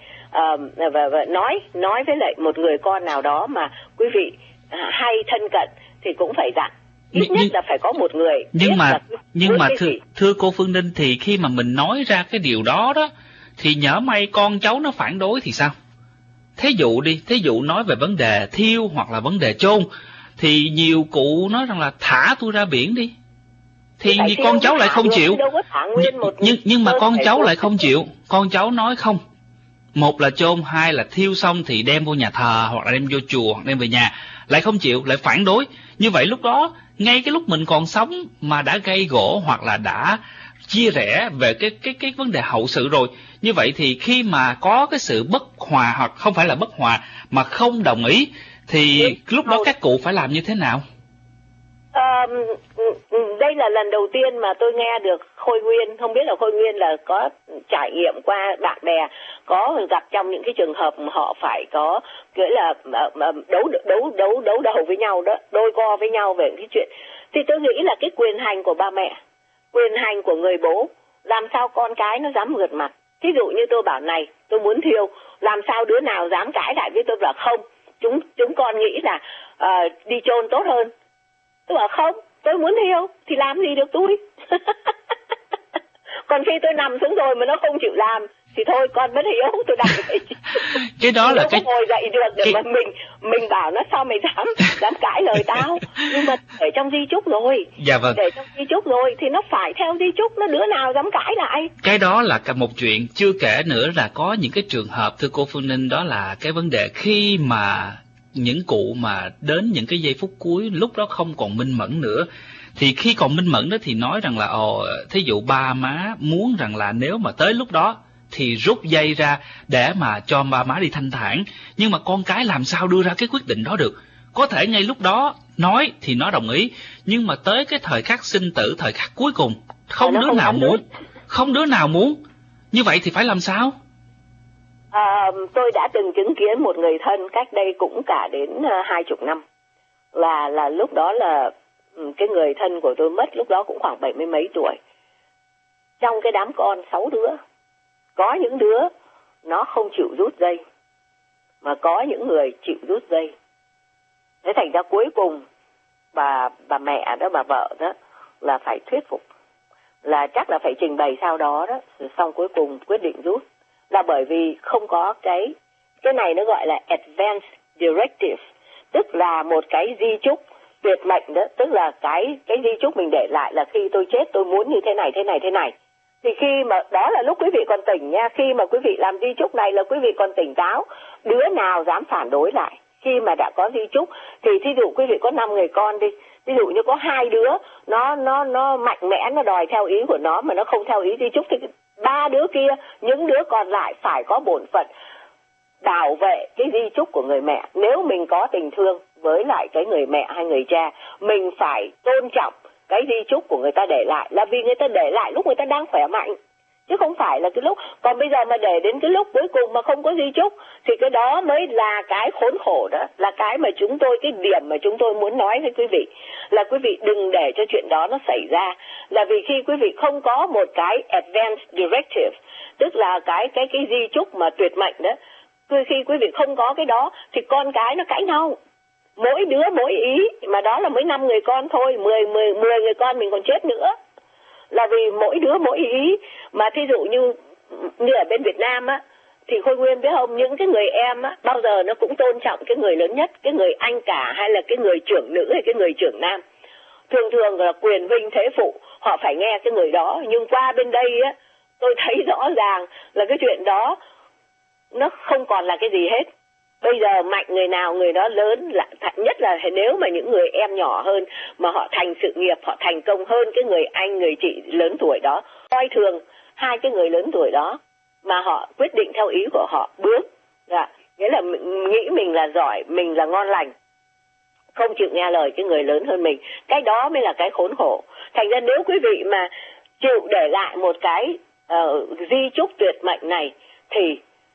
E: và nói với lại một người con nào đó mà quý vị hay thân cận thì cũng phải dặn. Ít nhất là phải có một người.
C: Nhưng mà thưa cô Phương Ninh, thì khi mà mình nói ra cái điều đó thì nhỡ may con cháu nó phản đối thì sao? Thí dụ nói về vấn đề thiêu hoặc là vấn đề chôn, thì nhiều cụ nói rằng là thả tôi ra biển đi, thì con cháu lại không chịu. Nhưng mà con cháu lại không chịu. Con cháu nói không, một là chôn, hai là thiêu xong thì đem vô nhà thờ hoặc là đem vô chùa hoặc đem về nhà, lại không chịu, lại phản đối. Như vậy lúc đó, ngay cái lúc mình còn sống mà đã gây gổ hoặc là đã chia rẽ về cái vấn đề hậu sự rồi. Như vậy thì khi mà có cái sự bất hòa, hoặc không phải là bất hòa mà không đồng ý, thì lúc đó các cụ phải làm như thế nào?
E: Đây là lần đầu tiên mà tôi nghe được Khôi Nguyên. Không biết là Khôi Nguyên là có trải nghiệm qua bạn bè, có gặp trong những cái trường hợp họ phải có nghĩa là đấu đầu với nhau đó, đôi co với nhau về cái chuyện. Thì tôi nghĩ là cái quyền hành của ba mẹ, quyền hành của người bố, làm sao con cái nó dám ngượt mặt. Thí dụ như tôi bảo này, tôi muốn thiêu, làm sao đứa nào dám cãi lại với tôi là không, chúng con nghĩ là đi chôn tốt hơn. Tôi bảo không, tôi muốn thiêu thì làm gì được tôi. Còn khi tôi nằm xuống rồi mà nó không chịu làm thì thôi con bất hiếu, tôi đặt
C: cái đó là cái
E: ngồi dậy được để mà mình bảo nó sao mày dám cãi lời tao. Nhưng mà để trong di chúc rồi.
C: Dạ vâng.
E: Để trong di chúc rồi thì nó phải theo di chúc, nó đứa nào dám cãi lại.
C: Cái đó là cả một chuyện. Chưa kể nữa là có những cái trường hợp, thưa cô Phương Ninh, đó là cái vấn đề khi mà những cụ mà đến những cái giây phút cuối, lúc đó không còn minh mẫn nữa, thì khi còn minh mẫn đó thì nói rằng là thí dụ ba má muốn rằng là nếu mà tới lúc đó thì rút dây ra để mà cho ba má đi thanh thản. Nhưng mà con cái làm sao đưa ra cái quyết định đó được? Có thể ngay lúc đó nói thì nó đồng ý, nhưng mà tới cái thời khắc sinh tử, thời khắc cuối cùng, không đứa nào muốn. Như vậy thì phải làm sao?
E: Tôi đã từng chứng kiến một người thân cách đây cũng cả đến 20 năm. Là lúc đó là cái người thân của tôi mất, lúc đó cũng khoảng 70 mấy tuổi. Trong cái đám con 6 đứa, có những đứa nó không chịu rút dây, mà có những người chịu rút dây. Thế thành ra cuối cùng bà mẹ đó, bà vợ đó là phải thuyết phục, là chắc là phải trình bày sau đó đó, xong cuối cùng quyết định rút. Là bởi vì không có cái này nó gọi là advance directive, tức là một cái di chúc tuyệt mệnh đó, tức là cái di chúc mình để lại là khi tôi chết tôi muốn như thế này. Thì khi mà đó là lúc quý vị còn tỉnh nha, khi mà quý vị làm di chúc này là quý vị còn tỉnh táo, đứa nào dám phản đối lại. Khi mà đã có di chúc thì thí dụ quý vị có 5 người con đi, ví dụ như có 2 đứa nó mạnh mẽ, nó đòi theo ý của nó mà nó không theo ý di chúc, thì 3 đứa kia, những đứa còn lại phải có bổn phận bảo vệ cái di chúc của người mẹ. Nếu mình có tình thương với lại cái người mẹ hay người cha, mình phải tôn trọng cái di chúc của người ta để lại, là vì người ta để lại lúc người ta đang khỏe mạnh, chứ không phải là cái lúc. Còn bây giờ mà để đến cái lúc cuối cùng mà không có di chúc thì cái đó mới là cái khốn khổ đó, là cái mà cái điểm mà chúng tôi muốn nói với quý vị, là quý vị đừng để cho chuyện đó nó xảy ra. Là vì khi quý vị không có một cái advance directive, tức là cái di chúc mà tuyệt mệnh đó, khi quý vị không có cái đó thì con cái nó cãi nhau, mỗi đứa mỗi ý, mà đó là mới 5 người con thôi, 10 người con mình còn chết nữa. Là vì mỗi đứa mỗi ý. Mà thí dụ như ở bên Việt Nam á, thì Khôi Nguyên biết không, những cái người em á, bao giờ nó cũng tôn trọng cái người lớn nhất, cái người anh cả hay là cái người trưởng nữ hay cái người trưởng nam. Thường là quyền vinh thế phụ, họ phải nghe cái người đó. Nhưng qua bên đây á, tôi thấy rõ ràng là cái chuyện đó nó không còn là cái gì hết. Bây giờ mạnh người nào người đó lớn, nhất là nếu mà những người em nhỏ hơn mà họ thành sự nghiệp, họ thành công hơn cái người anh, người chị lớn tuổi đó, coi thường 2 cái người lớn tuổi đó mà họ quyết định theo ý của họ bước. Nghĩa là nghĩ mình là giỏi, mình là ngon lành, không chịu nghe lời cái người lớn hơn mình. Cái đó mới là cái khốn khổ. Thành ra nếu quý vị mà chịu để lại một cái di chúc tuyệt mệnh này, thì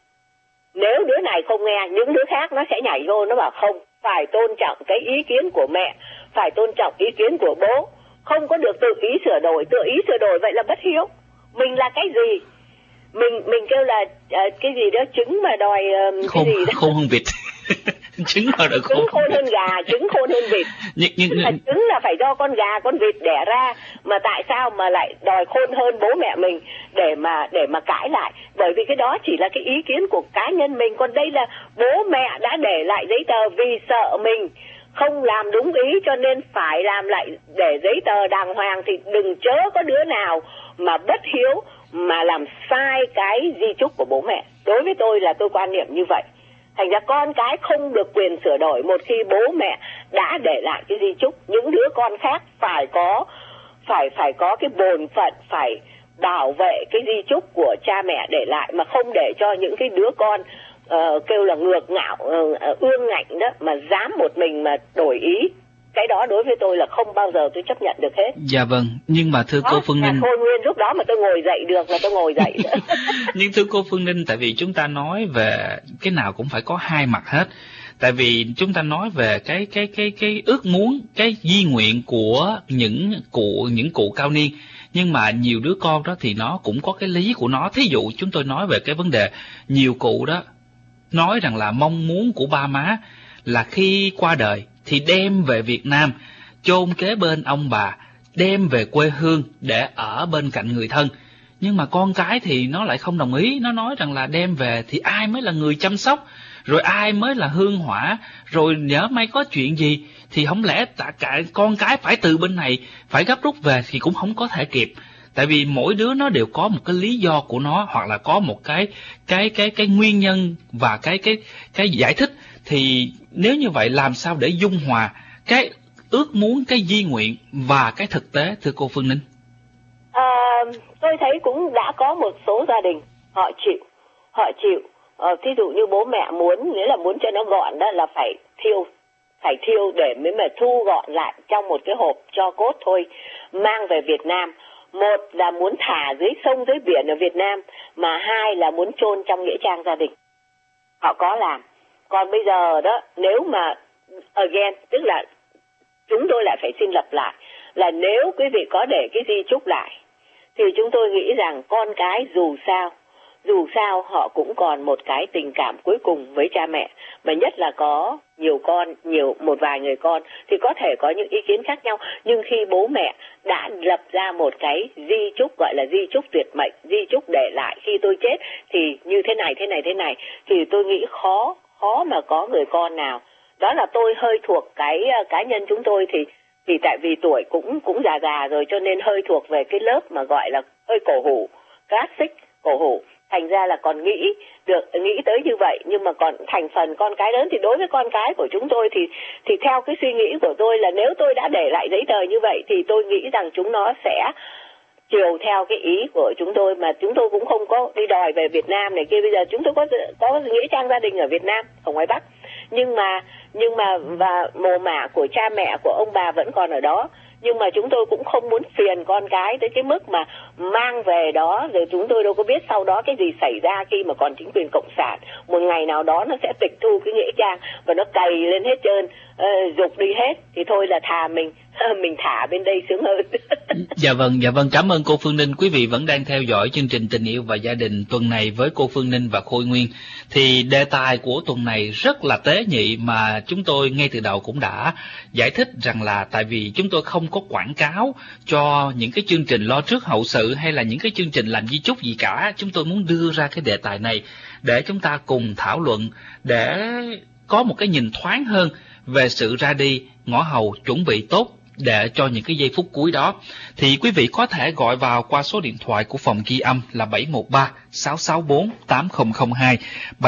E: nếu đứa này không nghe, những đứa khác nó sẽ nhảy vô, nó bảo không, phải tôn trọng cái ý kiến của mẹ, phải tôn trọng ý kiến của bố, không có được tự ý sửa đổi, vậy là bất hiếu. Mình là cái gì? Mình kêu là cái gì đó, trứng mà đòi cái gì đó.
C: Khôn hơn vịt. Trứng
E: khôn hơn gà, trứng khôn hơn vịt. Trứng là phải do con gà, con vịt đẻ ra, mà tại sao mà lại đòi khôn hơn bố mẹ mình để mà cãi lại? Bởi vì cái đó chỉ là cái ý kiến của cá nhân mình, còn đây là bố mẹ đã để lại giấy tờ vì sợ mình không làm đúng ý cho nên phải làm lại để giấy tờ đàng hoàng. Thì đừng chớ có đứa nào mà bất hiếu mà làm sai cái di chúc của bố mẹ. Đối với tôi là tôi quan niệm như vậy. Thành ra con cái không được quyền sửa đổi một khi bố mẹ đã để lại cái di chúc. Những đứa con khác phải có cái bổn phận, phải bảo vệ cái di chúc của cha mẹ để lại, mà không để cho những cái đứa con kêu là ngược ngạo, ương ngạnh đó, mà dám một mình mà đổi ý. Cái đó đối với tôi là không bao giờ tôi chấp nhận được hết.
C: Dạ vâng, nhưng mà thưa cô Phương Ninh,
E: Khôi Nguyên lúc đó mà tôi ngồi dậy được là tôi ngồi dậy.
C: Nhưng thưa cô Phương Ninh, tại vì chúng ta nói về cái nào cũng phải có hai mặt hết. Tại vì chúng ta nói về cái ước muốn, cái di nguyện của những cụ cao niên, nhưng mà nhiều đứa con đó thì nó cũng có cái lý của nó. Thí dụ chúng tôi nói về cái vấn đề nhiều cụ đó nói rằng là mong muốn của ba má là khi qua đời thì đem về Việt Nam, chôn kế bên ông bà, đem về quê hương để ở bên cạnh người thân. Nhưng mà con cái thì nó lại không đồng ý, nó nói rằng là đem về thì ai mới là người chăm sóc, rồi ai mới là hương hỏa, rồi nhỡ may có chuyện gì thì không lẽ cả con cái phải từ bên này phải gấp rút về thì cũng không có thể kịp. Tại vì mỗi đứa nó đều có một cái lý do của nó, hoặc là có một cái nguyên nhân và cái giải thích. Thì nếu như vậy làm sao để dung hòa cái ước muốn, cái di nguyện và cái thực tế, thưa cô Phương Ninh?
E: Tôi thấy cũng đã có một số gia đình họ chịu. Thí dụ như bố mẹ muốn, nghĩa là muốn cho nó gọn đó là phải phải thiêu để mới mà thu gọn lại trong một cái hộp cho cốt thôi, mang về Việt Nam. Một là muốn thả dưới sông dưới biển ở Việt Nam, mà hai là muốn chôn trong nghĩa trang gia đình. Họ có làm. Còn bây giờ đó, nếu mà again, tức là chúng tôi lại phải xin lặp lại là nếu quý vị có để cái di chúc lại thì chúng tôi nghĩ rằng con cái dù sao họ cũng còn một cái tình cảm cuối cùng với cha mẹ, mà nhất là có nhiều con, một vài người con thì có thể có những ý kiến khác nhau, nhưng khi bố mẹ đã lập ra một cái di chúc, gọi là di chúc tuyệt mệnh, di chúc để lại khi tôi chết thì như thế này thì tôi nghĩ khó mà có người con nào. Đó là tôi hơi thuộc cái cá nhân chúng tôi thì tại vì tuổi cũng già rồi, cho nên hơi thuộc về cái lớp mà gọi là hơi cổ hủ, classic cổ hủ. Thành ra là còn nghĩ tới như vậy, nhưng mà còn thành phần con cái lớn thì đối với con cái của chúng tôi thì theo cái suy nghĩ của tôi là nếu tôi đã để lại giấy tờ như vậy thì tôi nghĩ rằng chúng nó sẽ chiều theo cái ý của chúng tôi, mà chúng tôi cũng không có đi đòi về Việt Nam này kia. Bây giờ chúng tôi có nghĩa trang gia đình ở Việt Nam, ở ngoài Bắc, nhưng mà và mồ mả của cha mẹ của ông bà vẫn còn ở đó, nhưng mà chúng tôi cũng không muốn phiền con cái tới cái mức mà mang về đó, rồi chúng tôi đâu có biết sau đó cái gì xảy ra khi mà còn chính quyền cộng sản. Một ngày nào đó nó sẽ tịch thu cái nghĩa trang và nó cày lên hết trơn, dục đi hết, thì thôi là thà mình thả bên đây sướng hơn.
C: Dạ vâng, cảm ơn cô Phương Ninh. Quý vị vẫn đang theo dõi chương trình Tình Yêu và Gia Đình tuần này với cô Phương Ninh và Khôi Nguyên. Thì đề tài của tuần này rất là tế nhị, mà chúng tôi ngay từ đầu cũng đã giải thích rằng là tại vì chúng tôi không có quảng cáo cho những cái chương trình lo trước hậu sự hay là những cái chương trình làm di chúc gì cả. Chúng tôi muốn đưa ra cái đề tài này để chúng ta cùng thảo luận, để có một cái nhìn thoáng hơn về sự ra đi ngõ hầu, chuẩn bị tốt để cho những cái giây phút cuối đó. Thì quý vị có thể gọi vào qua số điện thoại của phòng ghi âm là 713-664-8002,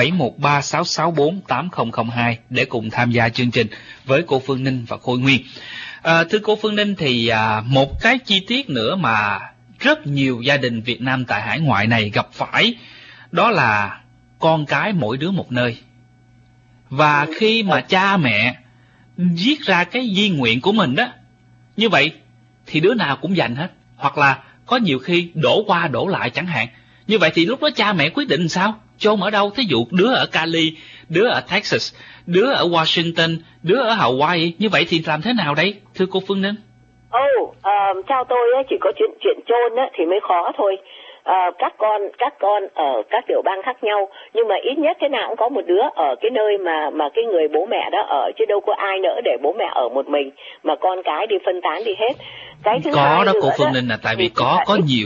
C: 713-664-8002 để cùng tham gia chương trình với cô Phương Ninh và Khôi Nguyên. Thưa cô Phương Ninh, thì một cái chi tiết nữa mà rất nhiều gia đình Việt Nam tại hải ngoại này gặp phải, đó là con cái mỗi đứa một nơi. Và khi mà cha mẹ viết ra cái di nguyện của mình đó, như vậy thì đứa nào cũng dành hết, hoặc là có nhiều khi đổ qua đổ lại chẳng hạn. Như vậy thì lúc đó cha mẹ quyết định sao? Chôn ở đâu? Thí dụ đứa ở Cali, đứa ở Texas, đứa ở Washington, đứa ở Hawaii. Như vậy thì làm thế nào đây, thưa cô Phương Ninh?
E: Theo tôi chỉ có chuyện chôn thì mới khó thôi. Các con ở các tiểu bang khác nhau, nhưng mà ít nhất thế nào cũng có một đứa ở cái nơi mà cái người bố mẹ đó ở, chứ đâu có ai nữa để bố mẹ ở một mình mà con cái đi phân tán đi hết. Cái thứ hai
C: đó cô Phương Ninh, là tại vì có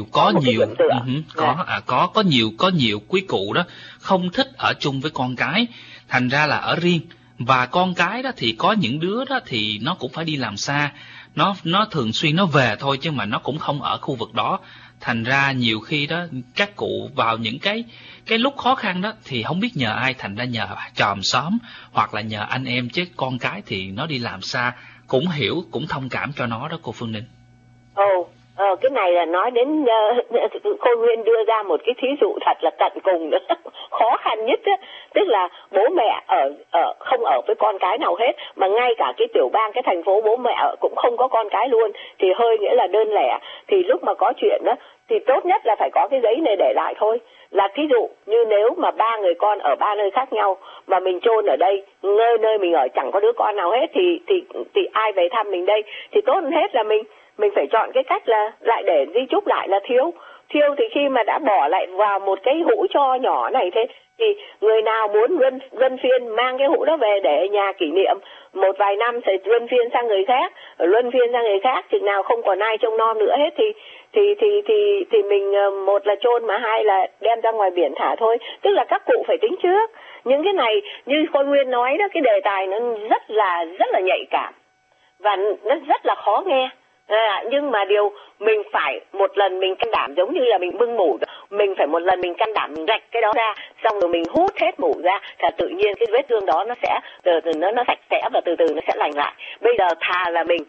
C: nhiều quý cụ đó không thích ở chung với con cái, thành ra là ở riêng. Và con cái đó thì có những đứa đó thì nó cũng phải đi làm xa, nó thường xuyên nó về thôi, chứ mà nó cũng không ở khu vực đó. Thành ra nhiều khi đó các cụ vào những cái lúc khó khăn đó thì không biết nhờ ai, thành ra nhờ chòm xóm hoặc là nhờ anh em, chứ con cái thì nó đi làm xa, cũng hiểu, cũng thông cảm cho nó đó cô Phương Ninh.
E: Cái này là nói đến Khôi Nguyên đưa ra một cái thí dụ thật là tận cùng đó. Khó khăn nhất đó, tức là bố mẹ không ở với con cái nào hết, mà ngay cả cái tiểu bang, cái thành phố bố mẹ ở cũng không có con cái luôn, thì hơi nghĩa là đơn lẻ. Thì lúc mà có chuyện đó thì tốt nhất là phải có cái giấy này để lại thôi. Là thí dụ như nếu mà 3 người con ở 3 nơi khác nhau mà mình chôn ở đây, nơi mình ở chẳng có đứa con nào hết, thì ai về thăm mình đây? Thì tốt hơn hết là mình phải chọn cái cách là lại để di chúc lại là thiêu. Thì khi mà đã bỏ lại vào một cái hũ tro nhỏ này thế, thì người nào muốn luân phiên mang cái hũ đó về để ở nhà kỷ niệm, một vài năm sẽ luân phiên sang người khác, chừng nào không còn ai trông nom nữa hết thì mình một là chôn, mà hai là đem ra ngoài biển thả thôi. Tức là các cụ phải tính trước. Những cái này như Khôi Nguyên nói đó, cái đề tài nó rất là nhạy cảm và nó rất là khó nghe. Nhưng mà điều mình phải một lần mình can đảm, giống như là mình bưng mủ, mình phải một lần mình can đảm mình rạch cái đó ra, xong rồi mình hút hết mủ ra, thì tự nhiên cái vết thương đó nó sẽ nó sạch sẽ và từ từ nó sẽ lành lại. Bây giờ thà là mình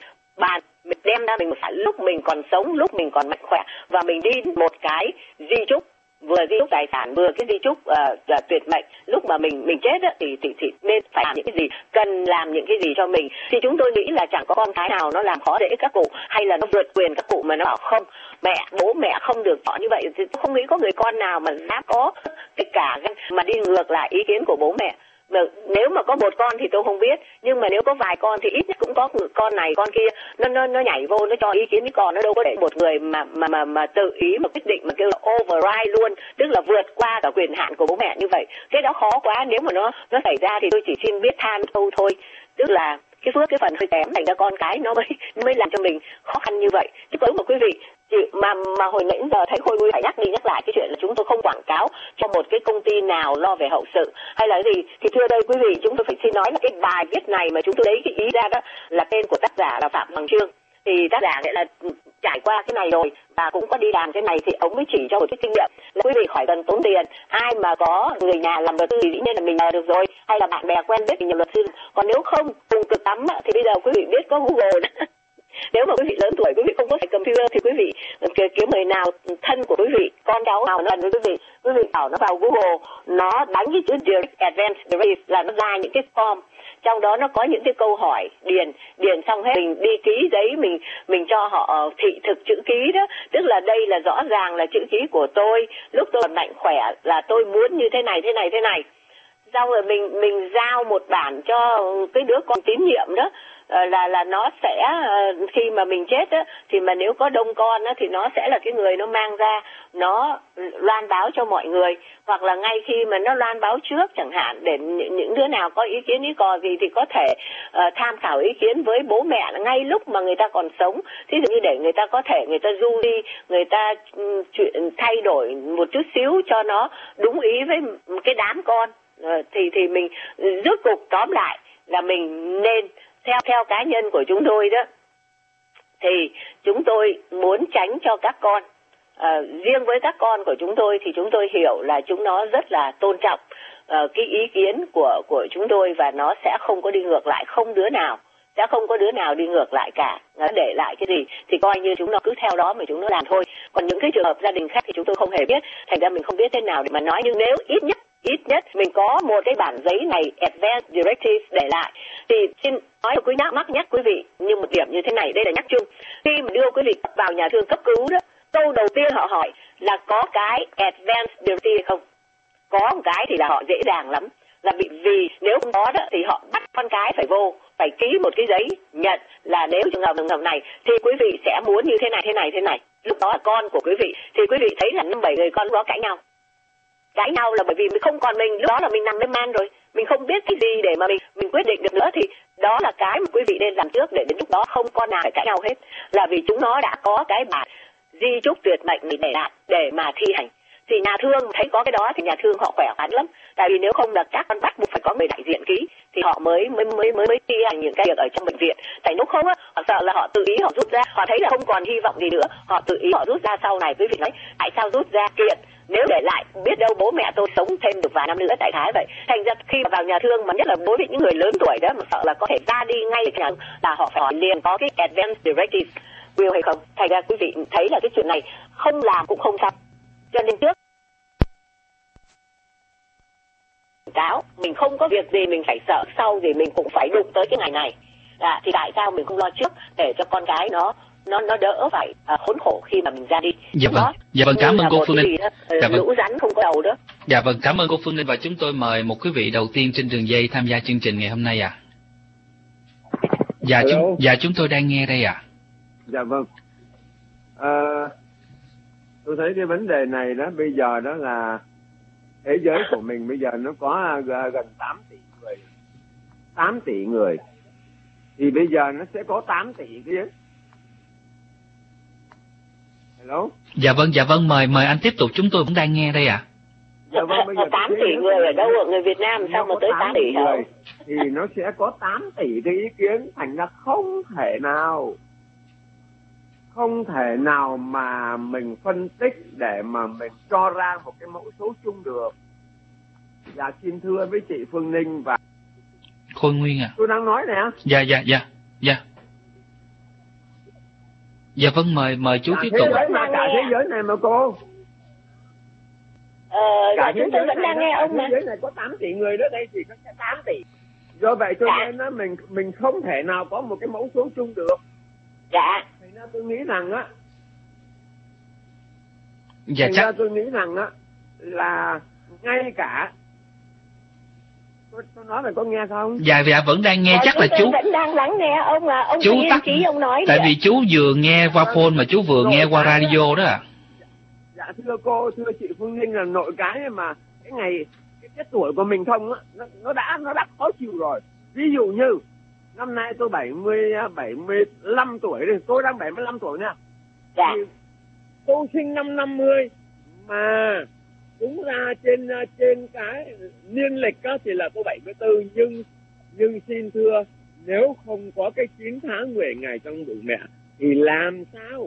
E: đem ra, mình phải lúc mình còn sống, lúc mình còn mạnh khỏe, và mình đi một cái di chúc vừa di chúc tài sản, vừa cái di chúc tuyệt mệnh. Lúc mà mình chết á, thì nên phải làm những cái gì, cần làm những cái gì cho mình. Thì chúng tôi nghĩ là chẳng có con cái nào nó làm khó dễ các cụ, hay là nó vượt quyền các cụ mà nó bảo không, bố mẹ không được chọn như vậy. Thì tôi không nghĩ có người con nào mà dám có cái cả mà đi ngược lại ý kiến của bố mẹ. Nếu mà có một con thì tôi không biết, nhưng mà nếu có vài con thì ít nhất cũng có con này con kia nó nhảy vô, nó cho ý kiến với con. Nó đâu có để một người mà tự ý mà quyết định mà kêu là override luôn, tức là vượt qua cả quyền hạn của bố mẹ như vậy. Cái đó khó quá. Nếu mà nó xảy ra thì tôi chỉ xin biết than thôi, tức là cái phước cái phần hơi kém, thành ra con cái nó mới làm cho mình khó khăn như vậy. Chứ có mà quý vị mà hồi nãy giờ thấy Khôi Nguyên phải nhắc đi nhắc lại cái chuyện là chúng tôi không quảng cáo cho một cái công ty nào lo về hậu sự hay là gì. Thì thưa đây quý vị, chúng tôi phải xin nói là cái bài viết này mà chúng tôi lấy cái ý ra đó là tên của tác giả là Phạm Hoàng Trương. Thì tác giả sẽ là trải qua cái này rồi và cũng có đi làm cái này, thì ông mới chỉ cho một cái kinh nghiệm là quý vị khỏi cần tốn tiền. Ai mà có người nhà làm luật sư thì dĩ nhiên là mình nhờ được rồi, hay là bạn bè quen biết thì nhờ luật sư. Còn nếu không cùng cực lắm thì bây giờ quý vị biết có Google đó. Nếu mà quý vị lớn tuổi, quý vị không có phải computer thì quý vị kiếm người nào thân của quý vị, con cháu nào nó gần với quý vị bảo nó vào Google, nó đánh cái chữ Direct Advance Directive là nó ra những cái form, trong đó nó có những cái câu hỏi điền xong hết, mình đi ký giấy, mình cho họ thị thực chữ ký đó, tức là đây là rõ ràng là chữ ký của tôi lúc tôi còn mạnh khỏe, là tôi muốn như thế này. Xong rồi mình giao một bản cho cái đứa con tín nhiệm đó, là nó sẽ khi mà mình chết á, thì mà nếu có đông con á, thì nó sẽ là cái người nó mang ra, nó loan báo cho mọi người, hoặc là ngay khi mà nó loan báo trước chẳng hạn, để những đứa nào có ý kiến ý cò gì thì có thể tham khảo ý kiến với bố mẹ ngay lúc mà người ta còn sống. Thí dụ như để người ta có thể người ta du đi, người ta thay đổi một chút xíu cho nó đúng ý với cái đám con. Thì mình rốt cuộc tóm lại là mình nên theo cá nhân của chúng tôi đó, thì chúng tôi muốn tránh cho các con, riêng với các con của chúng tôi thì chúng tôi hiểu là chúng nó rất là tôn trọng cái ý kiến của chúng tôi, và nó sẽ không có đi ngược lại, không có đứa nào đi ngược lại cả. Nó để lại cái gì thì coi như chúng nó cứ theo đó mà chúng nó làm thôi. Còn những cái trường hợp gia đình khác thì chúng tôi không hề biết, thành ra mình không biết thế nào để mà nói. Nhưng nếu ít nhất mình có một cái bản giấy này Advance Directive để lại, thì xin nói quý nhắc quý vị như một điểm như thế này, đây là nhắc chung. Khi mà đưa quý vị vào nhà thương cấp cứu đó, câu đầu tiên họ hỏi là có cái Advance Directive hay không. Có một cái thì là họ dễ dàng lắm, là vì nếu không có đó thì họ bắt con cái phải ký một cái giấy nhận là nếu trường hợp này thì quý vị sẽ muốn như thế này. Lúc đó là con của quý vị, thì quý vị thấy là 5-7 người con lúc đó cãi nhau là bởi vì mình không còn mình, lúc đó là mình nằm bên man rồi, mình không biết cái gì để mà mình quyết định được nữa. Thì đó là cái mà quý vị nên làm trước, để đến lúc đó không con nào phải cãi nhau hết, là vì chúng nó đã có cái bản di chúc tuyệt mệnh để mà thi hành. Thì nhà thương thấy có cái đó thì nhà thương họ khỏe khoắn lắm, tại vì nếu không là các con bắt buộc phải có người đại diện ký thì họ mới thi hành những cái việc ở trong bệnh viện. Tại nếu không á, họ sợ là họ tự ý họ rút ra, họ thấy là không còn hy vọng gì nữa, họ tự ý họ rút ra. Sau này quý vị nói tại sao rút ra kiện, nếu để lại biết đâu bố mẹ tôi sống thêm được vài năm nữa, tại thái vậy. Thành ra khi vào nhà thương, mà nhất là đối với những người lớn tuổi đó mà sợ là có thể ra đi ngay là họ phải liền có cái Advance Directive will hay không. Thành ra quý vị thấy là cái chuyện này không làm cũng không xong. Cho nên trước cáo mình không có việc gì mình phải sợ, sau thì mình cũng phải đụng tới cái ngày này. Thì tại sao mình không lo trước để cho con cái nó đỡ phải khốn khổ khi mà mình ra đi.
C: Dạ vâng, cảm ơn cô Phương Ninh.
E: Lũ rắn không có đầu đó.
C: Dạ vâng, cảm ơn cô Phương Ninh, và chúng tôi mời một quý vị đầu tiên trên đường dây tham gia chương trình ngày hôm nay ạ. Dạ chúng tôi đang nghe đây ạ.
F: Dạ vâng. Tôi thấy cái vấn đề này đó, bây giờ đó là thế giới của mình bây giờ nó có gần 8 tỷ người. 8 tỷ người. Thì bây giờ nó sẽ có 8 tỷ cái gì? Hello?
C: Dạ vâng, mời anh tiếp tục, chúng tôi cũng đang nghe đây ạ.
F: Dạ vâng, bây giờ
E: 8 tỷ người ở đâu, ở người Việt Nam sao mà tới 8 tỷ hả?
F: Thì nó sẽ có 8 tỷ cái ý kiến, thành ra không thể nào mà mình phân tích để mà mình cho ra một cái mẫu số chung được. Dạ xin thưa với chị Phương Ninh và
C: Khôi Nguyên à.
F: Tôi đang nói nè.
C: Dạ vâng, mời chú tiếp tục.
F: Cả thế giới này mà cô.
E: Dạ chúng tôi vẫn đang nghe ông mà.
F: Thế giới này có 8 tỷ người đó, đây chỉ có 8 tỷ. Do vậy cho nên á, mình không thể nào có một cái mẫu số chung được.
E: Dạ.
F: Thành ra tôi nghĩ rằng á,
C: Dạ chắc
F: tôi nghĩ rằng á là ngay cả tôi nói là có nghe không?
C: dạ vẫn đang nghe. Chắc là chú
E: vẫn đang lắng nghe ông à, ông
C: chú tắt
E: trí ông nói.
C: Tại vì chú vừa nghe qua phone mà chú vừa nghe qua radio đó.
F: Dạ thưa cô, thưa chị Phương Linh, là nội cái mà cái ngày cái tuổi của mình không á, nó đã khó chịu rồi. Ví dụ như năm nay tôi 75 tuổi rồi, tôi đang 75 tuổi nha.
E: Dạ.
F: Thì tôi sinh năm 50 mà đúng ra trên cái niên lịch đó thì là tôi 74, nhưng xin thưa, nếu không có cái 9 tháng 10 ngày trong bụng mẹ thì làm sao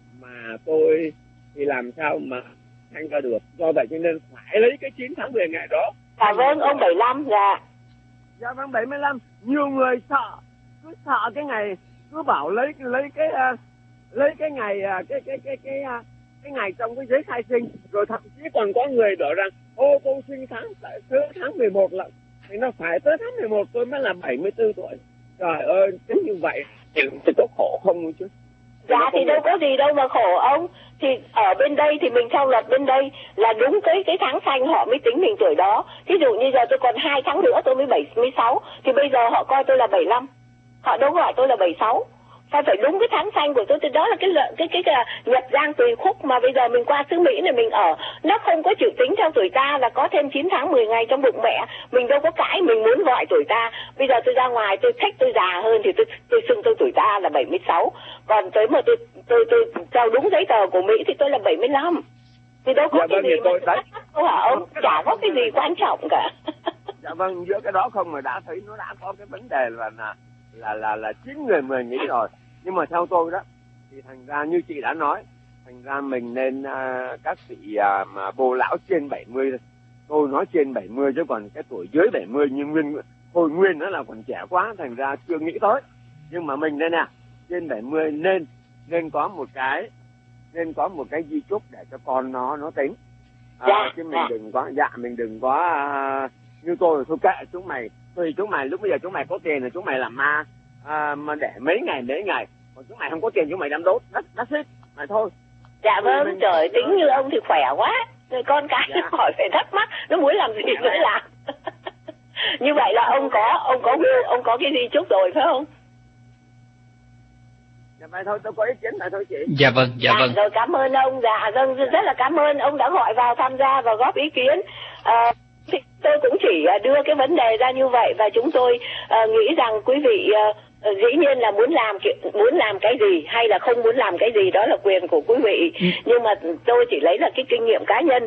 F: mà thành ra được. Do vậy cho nên phải lấy cái 9 tháng 10 ngày đó.
E: Dạ vâng, ông 75.
F: Dạ vâng, 75. Nhiều người cứ sợ cái ngày, cứ bảo lấy cái ngày cái ngày trong cái giấy khai sinh, rồi thậm chí còn có người bảo rằng tôi sinh tháng 11 lận, thì nó phải tới tháng 11 tôi mới là 74 tuổi. Trời ơi, thế như vậy thì có khổ không chứ?
E: Dạ thì đâu có gì đâu mà khổ ông. Thì ở bên đây thì mình theo luật bên đây là đúng cái tháng sanh họ mới tính mình tuổi đó. Thí dụ như giờ tôi còn 2 tháng nữa tôi mới 76, thì bây giờ họ coi tôi là 75. Họ đâu gọi tôi là 76. Phải đúng cái tháng sanh của tôi. Thì đó là cái nhập giang tùy khúc mà bây giờ mình qua xứ Mỹ này mình ở, nó không có chịu tính theo tuổi ta là có thêm 9 tháng 10 ngày trong bụng mẹ. Mình đâu có cãi, mình muốn gọi tuổi ta. Bây giờ tôi ra ngoài tôi thích tôi già hơn thì tôi xưng tôi tuổi ta là 76. Còn tới mà tôi theo đúng giấy tờ của Mỹ thì tôi là 75. Thì đâu có cái gì mà đâu hả ông? Chả có cái gì quan trọng cả.
F: Dạ vâng, giữa cái đó không mà đã thấy nó đã có cái vấn đề là 9 người 10 nghĩ rồi. Nhưng mà theo tôi đó thì thành ra như chị đã nói, thành ra mình nên các vị mà bồ lão trên 70, tôi nói trên 70 chứ còn cái tuổi dưới 70 nhưng hồi nguyên nó là còn trẻ quá, thành ra chưa nghĩ tới. Nhưng mà mình đây nè, trên 70 nên có một cái di chúc để cho con nó tính. Chứ mình đừng có như tôi rồi thôi kệ chúng mày, tùy chúng mày, lúc bây giờ chúng mày có tiền là chúng mày làm ma mà để mấy ngày, còn chúng mày không có tiền chúng mày đem đốt, that's it, mày thôi.
E: Dạ vâng, trời, tính như ông thì khỏe quá. Rồi con cái nó hỏi phải thắc mắc, nó muốn làm gì nữa làm. Như vậy là ông có cái di chúc rồi phải không?
F: Dạ vậy thôi, tôi có ý kiến này thôi chị.
C: Dạ vâng.
E: Rồi cảm ơn ông. Dạ vâng, rất là cảm ơn ông đã gọi vào tham gia và góp ý kiến. Thì tôi cũng chỉ đưa cái vấn đề ra như vậy, và chúng tôi nghĩ rằng quý vị dĩ nhiên là muốn làm cái gì hay là không muốn làm cái gì đó là quyền của quý vị. Nhưng mà tôi chỉ lấy là cái kinh nghiệm cá nhân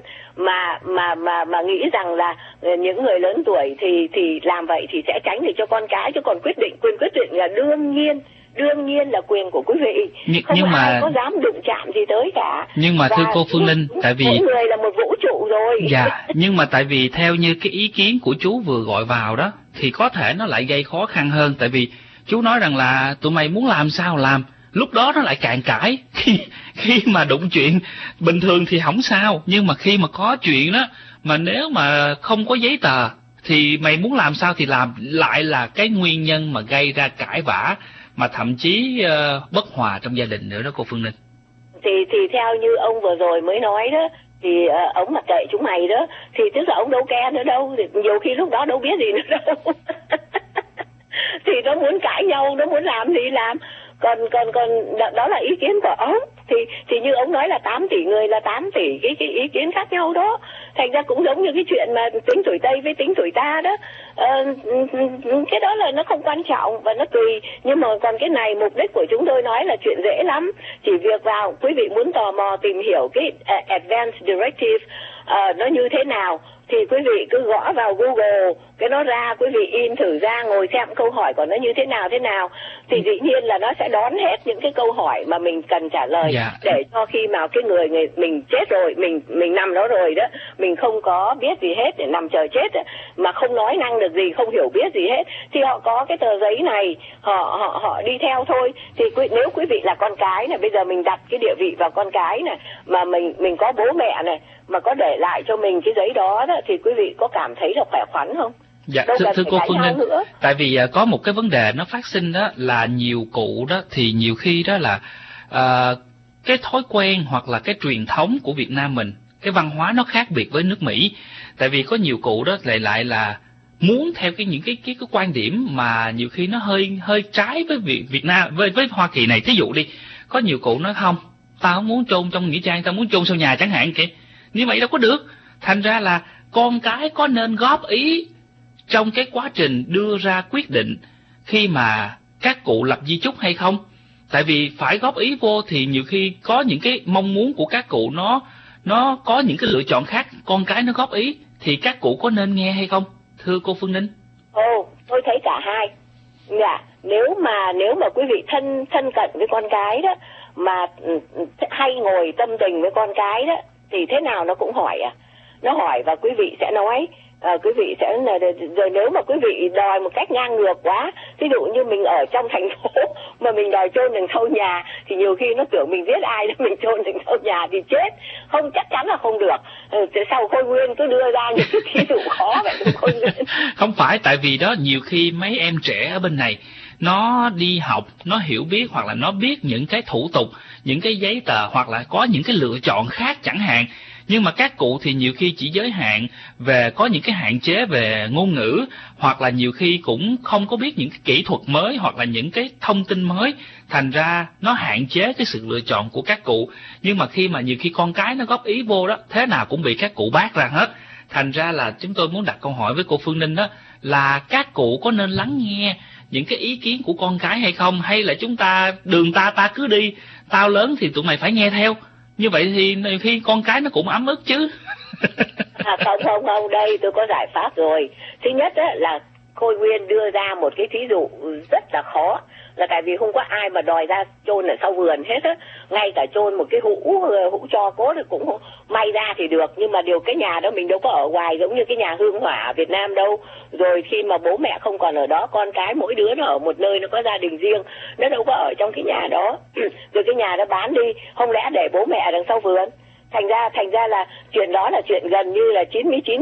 E: mà nghĩ rằng là những người lớn tuổi thì làm vậy thì sẽ tránh được cho con cái, chứ còn quyền quyết định là đương nhiên là quyền của quý vị. Không ai có dám đụng chạm gì tới cả.
C: Nhưng mà thưa cô Phương Linh, tại vì
E: mỗi người là một vũ trụ rồi.
C: Dạ, nhưng mà tại vì theo như cái ý kiến của chú vừa gọi vào đó thì có thể nó lại gây khó khăn hơn. Tại vì chú nói rằng là tụi mày muốn làm sao làm, lúc đó nó lại cạn cãi. Khi mà đụng chuyện bình thường thì không sao, nhưng mà khi mà có chuyện đó, mà nếu mà không có giấy tờ thì mày muốn làm sao thì làm, lại là cái nguyên nhân mà gây ra cãi vã, mà thậm chí bất hòa trong gia đình nữa đó cô Phương Linh.
E: Thì theo như ông vừa rồi mới nói đó, thì ông mặc kệ chúng mày đó, thì tức là ông đâu ke nữa đâu, thì nhiều khi lúc đó đâu biết gì nữa đâu. Thì nó muốn cãi nhau, nó muốn làm gì làm. Còn đó là ý kiến của ông. Thì như ông nói là 8 tỷ người là 8 tỷ cái ý kiến khác nhau đó. Thành ra cũng giống như cái chuyện mà tính tuổi Tây với tính tuổi ta đó. Cái đó là nó không quan trọng và nó tùy. Nhưng mà còn cái này mục đích của chúng tôi nói là chuyện dễ lắm. Chỉ việc vào, quý vị muốn tò mò tìm hiểu cái Advance Directive nó như thế nào thì quý vị cứ gõ vào Google, cái nó ra, quý vị in thử ra, ngồi xem câu hỏi của nó như thế nào thì dĩ nhiên là nó sẽ đón hết những cái câu hỏi mà mình cần trả lời. Để cho khi mà cái người mình chết rồi, mình nằm đó rồi đó, mình không có biết gì hết, để nằm chờ chết mà không nói năng được gì, không hiểu biết gì hết, thì họ có cái tờ giấy này, họ đi theo thôi. Thì nếu quý vị là con cái này, bây giờ mình đặt cái địa vị vào con cái này, mà mình có bố mẹ này, mà có để lại cho mình cái giấy đó, thì quý vị có cảm thấy là khỏe khoắn không?
C: Dạ, thưa cô Phương Linh, tại vì có một cái vấn đề nó phát sinh đó là nhiều cụ đó thì nhiều khi đó là cái thói quen hoặc là cái truyền thống của Việt Nam mình, cái văn hóa nó khác biệt với nước Mỹ. Tại vì có nhiều cụ đó lại là muốn theo những cái quan điểm mà nhiều khi nó hơi trái với Việt Nam, với Hoa Kỳ này. Thí dụ đi, có nhiều cụ nói không, tao không muốn chôn trong nghĩa trang, tao muốn chôn sau nhà chẳng hạn kìa. Như vậy đâu có được. Thành ra là con cái có nên góp ý trong cái quá trình đưa ra quyết định khi mà các cụ lập di chúc hay không? Tại vì phải góp ý vô thì nhiều khi có những cái mong muốn của các cụ nó có những cái lựa chọn khác, con cái nó góp ý thì các cụ có nên nghe hay không? Thưa cô Phương Ninh.
E: Tôi thấy cả hai. Dạ, nếu mà quý vị thân cận với con cái đó, mà hay ngồi tâm tình với con cái đó, thì thế nào nó cũng hỏi nó hỏi và quý vị sẽ nói. Quý vị sẽ rồi nếu mà quý vị đòi một cách ngang ngược quá, ví dụ như mình ở trong thành phố mà mình đòi chôn đằng sau nhà thì nhiều khi nó tưởng mình giết ai đó, mình chôn đằng sau nhà thì chết, không, chắc chắn là không được. Sau Khôi Nguyên cứ đưa ra những cái thí dụ khó vậy đúng Khôi Nguyên.
C: Không phải, tại vì đó nhiều khi mấy em trẻ ở bên này nó đi học, nó hiểu biết hoặc là nó biết những cái thủ tục, những cái giấy tờ hoặc là có những cái lựa chọn khác chẳng hạn. Nhưng mà các cụ thì nhiều khi chỉ giới hạn về, có những cái hạn chế về ngôn ngữ, hoặc là nhiều khi cũng không có biết những cái kỹ thuật mới hoặc là những cái thông tin mới, thành ra nó hạn chế cái sự lựa chọn của các cụ. Nhưng mà khi mà nhiều khi con cái nó góp ý vô đó, thế nào cũng bị các cụ bác ra hết. Thành ra là chúng tôi muốn đặt câu hỏi với cô Phương Ninh đó là các cụ có nên lắng nghe những cái ý kiến của con cái hay không, hay là chúng ta đường ta cứ đi, tao lớn thì tụi mày phải nghe theo. Như vậy thì khi con cái nó cũng ấm ức chứ.
E: Không, đây tôi có giải pháp rồi. Thứ nhất á, là Khôi Nguyên đưa ra một cái thí dụ rất là khó, là tại vì không có ai mà đòi ra chôn ở sau vườn hết á. Ngay cả chôn một cái hũ tro cốt thì cũng may ra thì được, nhưng mà điều cái nhà đó mình đâu có ở ngoài giống như cái nhà hương hỏa ở Việt Nam đâu. Rồi khi mà bố mẹ không còn ở đó, con cái mỗi đứa nó ở một nơi, nó có gia đình riêng, nó đâu có ở trong cái nhà đó. Rồi cái nhà đó bán đi, không lẽ để bố mẹ đằng sau vườn? Thành ra là chuyện đó là chuyện gần như là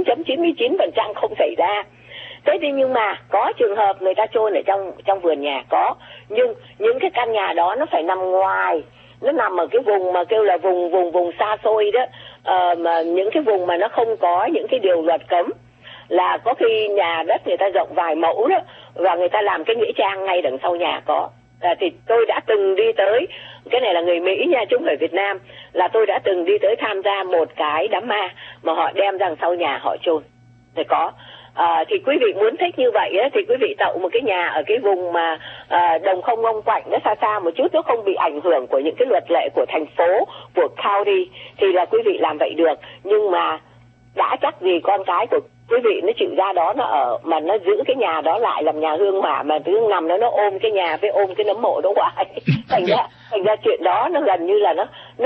E: 99.99% không xảy ra. Thế thì nhưng mà có trường hợp người ta chôn ở trong vườn nhà có, nhưng những cái căn nhà đó nó phải nằm ngoài, nó nằm ở cái vùng mà kêu là vùng xa xôi đó, mà những cái vùng mà nó không có những cái điều luật cấm, là có khi nhà đất người ta rộng vài mẫu đó, và người ta làm cái nghĩa trang ngay đằng sau nhà có. Thì tôi đã từng đi tới, cái này là người Mỹ nha chứ không phải Việt Nam, là tôi đã từng đi tới tham gia một cái đám ma mà họ đem đằng sau nhà họ chôn. Thì có. Thì quý vị muốn thích như vậy á, thì quý vị tậu một cái nhà ở cái vùng mà đồng không ngông quạnh, nó xa xa một chút, nó không bị ảnh hưởng của những cái luật lệ của thành phố, của county, thì là quý vị làm vậy được. Nhưng mà đã chắc gì con cái của quý vị nó chịu ra đó nó ở, mà nó giữ cái nhà đó lại làm nhà hương hỏa, mà cứ nằm nó ôm cái nhà với ôm cái nấm mộ đó hoài. thành ra chuyện đó nó gần như là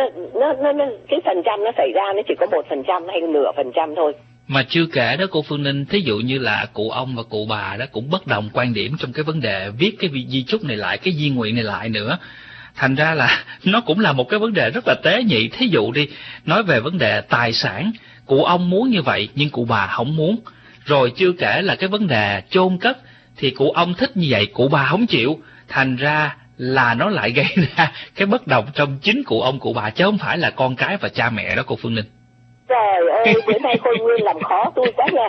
E: nó cái phần trăm nó xảy ra nó chỉ có 1% hay nửa % thôi.
C: Mà chưa kể đó cô Phương Ninh, thí dụ như là cụ ông và cụ bà đó cũng bất đồng quan điểm trong cái vấn đề viết cái di chúc này lại, cái di nguyện này lại nữa. Thành ra là nó cũng là một cái vấn đề rất là tế nhị. Thí dụ đi, nói về vấn đề tài sản, cụ ông muốn như vậy nhưng cụ bà không muốn. Rồi chưa kể là cái vấn đề chôn cất, thì cụ ông thích như vậy, cụ bà không chịu. Thành ra là nó lại gây ra cái bất đồng trong chính cụ ông cụ bà, chứ không phải là con cái và cha mẹ đó cô Phương Ninh.
E: Trời ơi, bữa nay Khôi Nguyên làm khó tôi quá nha.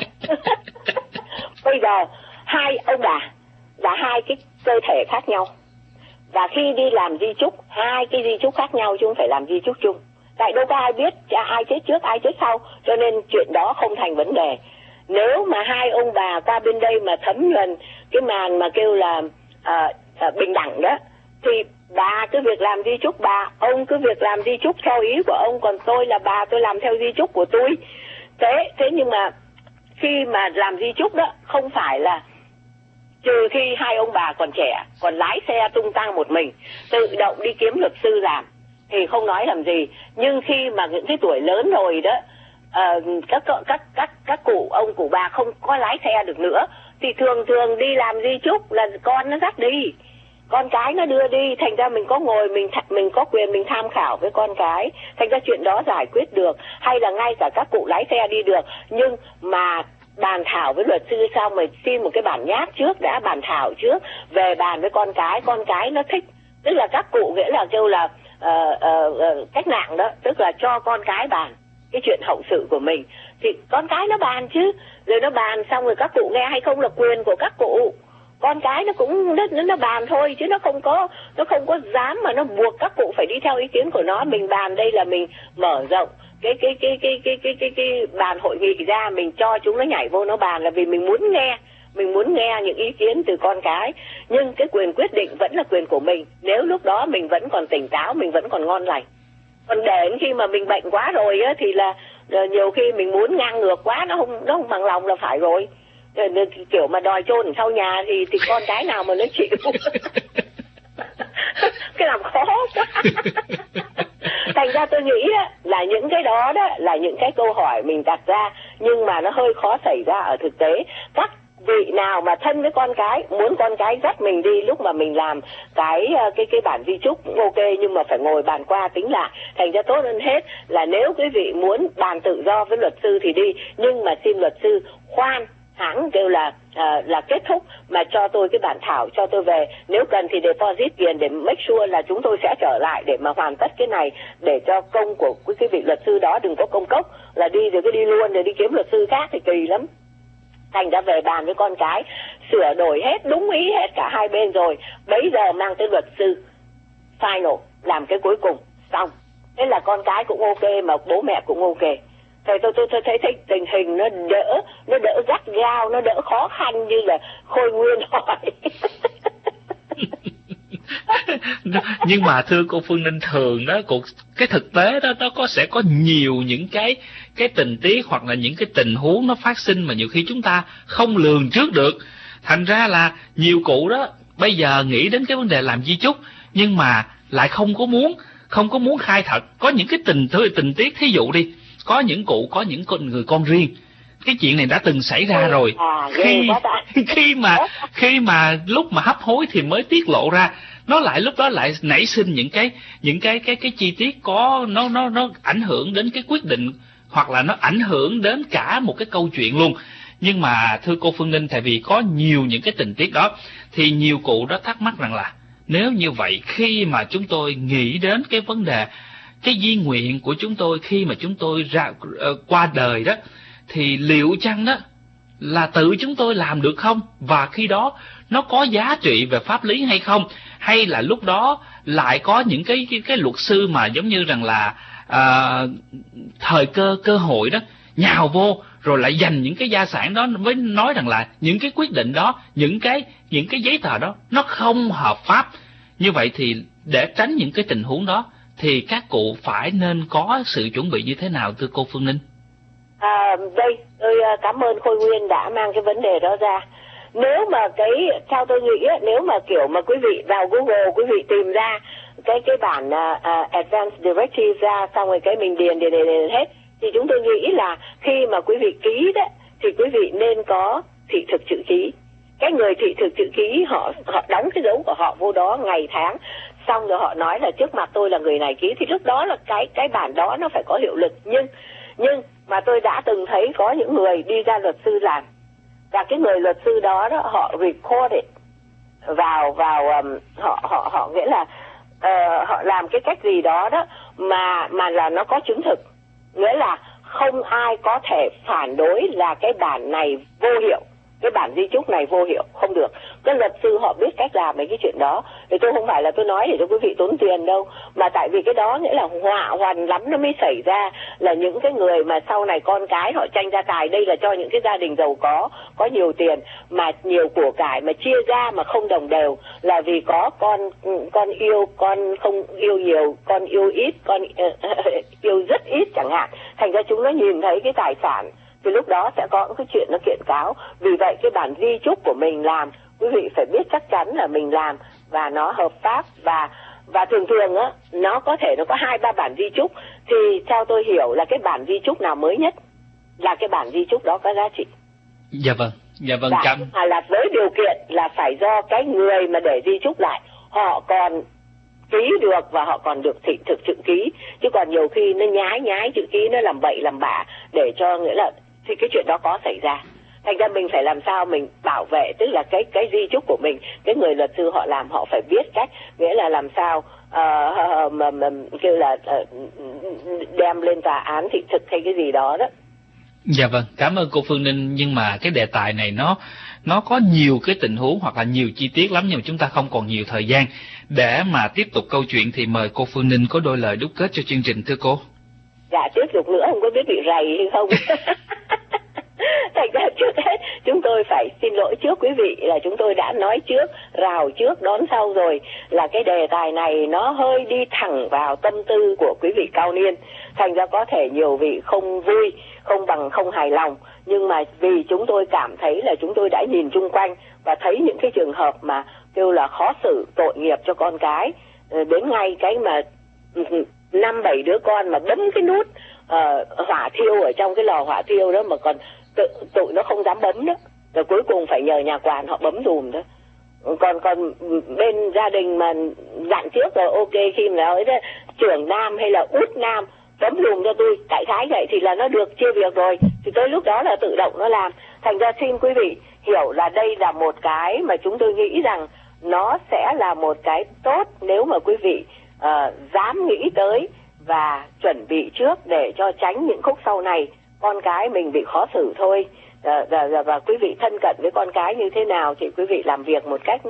E: Bây giờ hai ông bà là hai cái cơ thể khác nhau, và khi đi làm di chúc, hai cái di chúc khác nhau chứ không phải làm di chúc chung. Tại đâu có ai biết ai chết trước ai chết sau, cho nên chuyện đó không thành vấn đề. Nếu mà hai ông bà qua bên đây mà thấm nhuần cái màn mà kêu là bình đẳng đó, thì bà cứ việc làm di chúc bà, ông cứ việc làm di chúc theo ý của ông, còn tôi là bà, tôi làm theo di chúc của tôi. Thế nhưng mà khi mà làm di chúc đó, không phải là trừ khi hai ông bà còn trẻ, còn lái xe tung tăng một mình, tự động đi kiếm luật sư làm, thì không nói làm gì. Nhưng khi mà những cái tuổi lớn rồi đó, các cụ ông cụ bà không có lái xe được nữa, thì thường đi làm di chúc là con nó dắt đi. con cái nó đưa đi, thành ra mình có ngồi, mình có quyền mình tham khảo với con cái, thành ra chuyện đó giải quyết được. Hay là ngay cả các cụ lái xe đi được, nhưng mà bàn thảo với luật sư xong rồi xin một cái bản nháp trước đã, bàn thảo trước, về bàn với con cái nó thích. Tức là các cụ nghĩa là kêu là cách mạng đó, tức là cho con cái bàn cái chuyện hậu sự của mình, thì con cái nó bàn chứ, rồi nó bàn xong rồi các cụ nghe hay không là quyền của các cụ. Con cái nó cũng nó bàn thôi, chứ nó không có dám mà nó buộc các cụ phải đi theo ý kiến của nó. Mình bàn đây là mình mở rộng cái bàn hội nghị ra, mình cho chúng nó nhảy vô nó bàn là vì mình muốn nghe những ý kiến từ con cái. Nhưng cái quyền quyết định vẫn là quyền của mình, nếu lúc đó mình vẫn còn tỉnh táo, mình vẫn còn ngon lành. Còn để đến khi mà mình bệnh quá rồi á, thì là nhiều khi mình muốn ngang ngược quá, nó không bằng lòng là phải rồi. Kiểu mà đòi chôn ở sau nhà thì con cái nào mà nó chịu. Cái làm khó quá. Thành ra tôi nghĩ đó, là những cái đó là những cái câu hỏi mình đặt ra, nhưng mà nó hơi khó xảy ra ở thực tế. Các vị nào mà thân với con cái, muốn con cái dắt mình đi lúc mà mình làm cái bản di chúc cũng ok, nhưng mà phải ngồi bàn qua tính lại. Thành ra tốt hơn hết là nếu quý vị muốn bàn tự do với luật sư thì đi, nhưng mà xin luật sư khoan hãng kêu là kết thúc mà cho tôi cái bản thảo, cho tôi về, nếu cần thì deposit tiền để make sure là chúng tôi sẽ trở lại để mà hoàn tất cái này, để cho công của cái vị luật sư đó đừng có công cốc là đi rồi cứ đi luôn rồi đi kiếm luật sư khác thì kỳ lắm. Thành ra về bàn với con cái, sửa đổi hết, đúng ý hết cả hai bên rồi, bấy giờ mang tới luật sư final làm cái cuối cùng xong. Thế là con cái cũng ok mà bố mẹ cũng ok. Tôi thấy tình hình nó đỡ gắt gao, nó đỡ khó khăn như là Khôi Nguyên hỏi.
C: Nhưng mà thưa cô Phương Ninh, thường đó cái thực tế đó nó sẽ có nhiều những cái tình tiết hoặc là những cái tình huống nó phát sinh mà nhiều khi chúng ta không lường trước được. Thành ra là nhiều cụ đó bây giờ nghĩ đến cái vấn đề làm di chúc nhưng mà lại không có muốn khai thật. Có những cái tình tiết, thí dụ đi, có những cụ có những người con riêng, cái chuyện này đã từng xảy ra rồi. Khi mà lúc mà hấp hối thì mới tiết lộ ra, nó lại lúc đó lại nảy sinh những cái chi tiết có nó ảnh hưởng đến cái quyết định, hoặc là nó ảnh hưởng đến cả một cái câu chuyện luôn. Nhưng mà thưa cô Phương Ninh, tại vì có nhiều những cái tình tiết đó thì nhiều cụ đó thắc mắc rằng là nếu như vậy, khi mà chúng tôi nghĩ đến cái vấn đề cái di nguyện của chúng tôi khi mà chúng tôi qua đời đó, thì liệu chăng đó là tự chúng tôi làm được không, và khi đó nó có giá trị về pháp lý hay không, hay là lúc đó lại có những cái luật sư mà giống như rằng là thời cơ hội đó nhào vô rồi lại dành những cái gia sản đó, mới nói rằng là những cái quyết định đó, những cái giấy tờ đó nó không hợp pháp. Như vậy thì để tránh những cái tình huống đó thì các cụ phải nên có sự chuẩn bị như thế nào thưa cô Phương Ninh?
E: Đây tôi cảm ơn Khôi Nguyên đã mang cái vấn đề đó ra. Nếu mà theo tôi nghĩ nếu mà kiểu mà quý vị vào Google, quý vị tìm ra cái bản Advance Directive ra, xong rồi cái mình điền hết, thì chúng tôi nghĩ là khi mà quý vị ký đấy thì quý vị nên có thị thực chữ ký. Cái người thị thực chữ ký họ đóng cái dấu của họ vô đó, ngày tháng, xong rồi họ nói là trước mặt tôi là người này ký, thì lúc đó là cái bản đó nó phải có hiệu lực. Nhưng mà tôi đã từng thấy có những người đi ra luật sư làm, và cái người luật sư đó họ record it vào họ nghĩa là họ làm cái cách gì đó mà là nó có chứng thực, nghĩa là không ai có thể phản đối là cái bản này vô hiệu, cái bản di chúc này vô hiệu, không được. Cái luật sư họ biết cách làm mấy cái chuyện đó. Thì tôi không phải là tôi nói để cho quý vị tốn tiền đâu, mà tại vì cái đó nghĩa là họa hoàn lắm nó mới xảy ra, là những cái người mà sau này con cái họ tranh gia tài. Đây là cho những cái gia đình giàu có nhiều tiền mà nhiều của cải mà chia ra mà không đồng đều, là vì có con yêu, con không yêu nhiều, con yêu ít, con yêu rất ít chẳng hạn. Thành ra chúng nó nhìn thấy cái tài sản thì lúc đó sẽ có cái chuyện nó kiện cáo. Vì vậy cái bản di chúc của mình làm, quý vị phải biết chắc chắn là mình làm và nó hợp pháp. Và thường á, nó có thể nó có 2-3 bản di chúc, thì theo tôi hiểu là cái bản di chúc nào mới nhất là cái bản di chúc đó có giá trị.
C: Dạ vâng, cảm.
E: Là với điều kiện là phải do cái người mà để di chúc lại họ còn ký được và họ còn được thị thực chữ ký, chứ còn nhiều khi nó nhái chữ ký, nó làm bậy làm bạ để cho, nghĩa là thì cái chuyện đó có xảy ra. Thành ra mình phải làm sao mình bảo vệ, tức là cái di chúc của mình, cái người luật sư họ làm họ phải biết cách, nghĩa là làm sao kêu là đem lên tòa án thị thực hay cái gì đó đó.
C: Dạ vâng, cảm ơn cô Phương Ninh. Nhưng mà cái đề tài này nó có nhiều cái tình huống hoặc là nhiều chi tiết lắm, nhưng mà chúng ta không còn nhiều thời gian để mà tiếp tục câu chuyện, thì mời cô Phương Ninh có đôi lời đúc kết cho chương trình thưa cô.
E: Dạ, tiếp tục nữa không có biết bị rầy hay không. Thành ra trước hết chúng tôi phải xin lỗi trước quý vị là chúng tôi đã nói trước, rào trước đón sau rồi, là cái đề tài này nó hơi đi thẳng vào tâm tư của quý vị cao niên. Thành ra có thể nhiều vị không vui, không hài lòng, nhưng mà vì chúng tôi cảm thấy là chúng tôi đã nhìn chung quanh và thấy những cái trường hợp mà kêu là khó xử tội nghiệp cho con cái, đến ngay cái mà 5-7 đứa con mà bấm cái nút hỏa thiêu ở trong cái lò hỏa thiêu đó mà còn tụi nó không dám bấm đó, rồi cuối cùng phải nhờ nhà quản họ bấm dùm đó. Còn bên gia đình mà dặn trước rồi ok, khi mà nói đó trưởng nam hay là út nam bấm dùm cho tôi, đại khái vậy thì là nó được chia việc rồi, thì tới lúc đó là tự động nó làm. Thành ra xin quý vị hiểu là đây là một cái mà chúng tôi nghĩ rằng nó sẽ là một cái tốt nếu mà quý vị dám nghĩ tới và chuẩn bị trước để cho tránh những khúc sau này con cái mình bị khó xử thôi. Và quý vị thân cận với con cái như thế nào thì quý vị làm việc một cách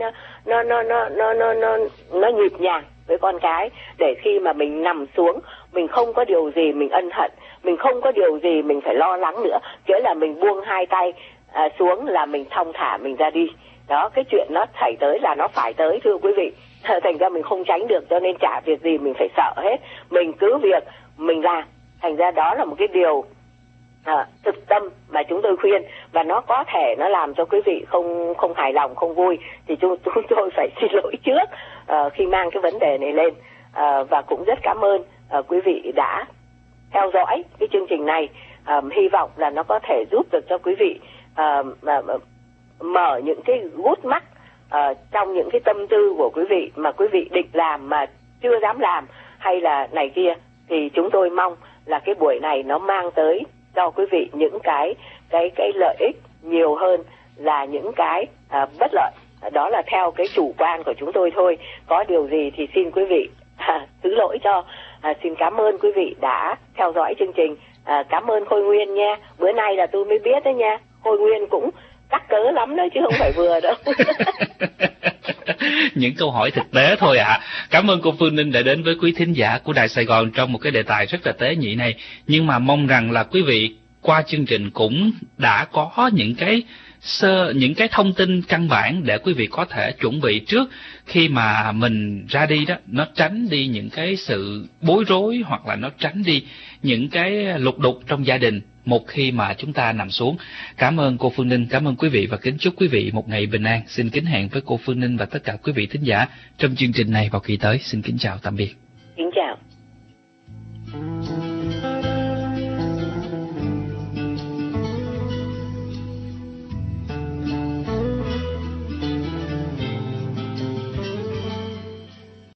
E: nó nhịp nhàng với con cái, để khi mà mình nằm xuống mình không có điều gì mình ân hận, mình không có điều gì mình phải lo lắng nữa, nghĩa là mình buông hai tay xuống là mình thong thả mình ra đi. Đó, cái chuyện nó xảy tới là nó phải tới thưa quý vị. Thành ra mình không tránh được, cho nên chả việc gì mình phải sợ hết, mình cứ việc mình làm. Thành ra đó là một cái điều thực tâm mà chúng tôi khuyên, và nó có thể nó làm cho quý vị không hài lòng, không vui, thì chúng tôi phải xin lỗi trước khi mang cái vấn đề này lên. Và cũng rất cảm ơn quý vị đã theo dõi cái chương trình này. Hy vọng là nó có thể giúp được cho quý vị mở những cái gút mắt trong những cái tâm tư của quý vị mà quý vị định làm mà chưa dám làm hay là này kia. Thì chúng tôi mong là cái buổi này nó mang tới cho quý vị những cái lợi ích nhiều hơn là những cái bất lợi. Đó là theo cái chủ quan của chúng tôi thôi. Có điều gì thì xin quý vị thứ lỗi cho. Xin cảm ơn quý vị đã theo dõi chương trình. Cảm ơn Khôi Nguyên nha. Bữa nay là tôi mới biết đó nha, Khôi Nguyên cũng cắt cớ lắm đó chứ không phải vừa đâu.
C: Những câu hỏi thực tế thôi ạ. Cảm ơn cô Phương Ninh đã đến với quý thính giả của Đài Sài Gòn trong một cái đề tài rất là tế nhị này. Nhưng mà mong rằng là quý vị qua chương trình cũng đã có những cái thông tin căn bản để quý vị có thể chuẩn bị trước khi mà mình ra đi đó, nó tránh đi những cái sự bối rối hoặc là nó tránh đi những cái lục đục trong gia đình một khi mà chúng ta nằm xuống. Cảm ơn cô Phương Ninh, cảm ơn quý vị và kính chúc quý vị một ngày bình an. Xin kính hẹn với cô Phương Ninh và tất cả quý vị thính giả trong chương trình này vào kỳ tới. Xin kính chào tạm biệt.
E: Kính chào.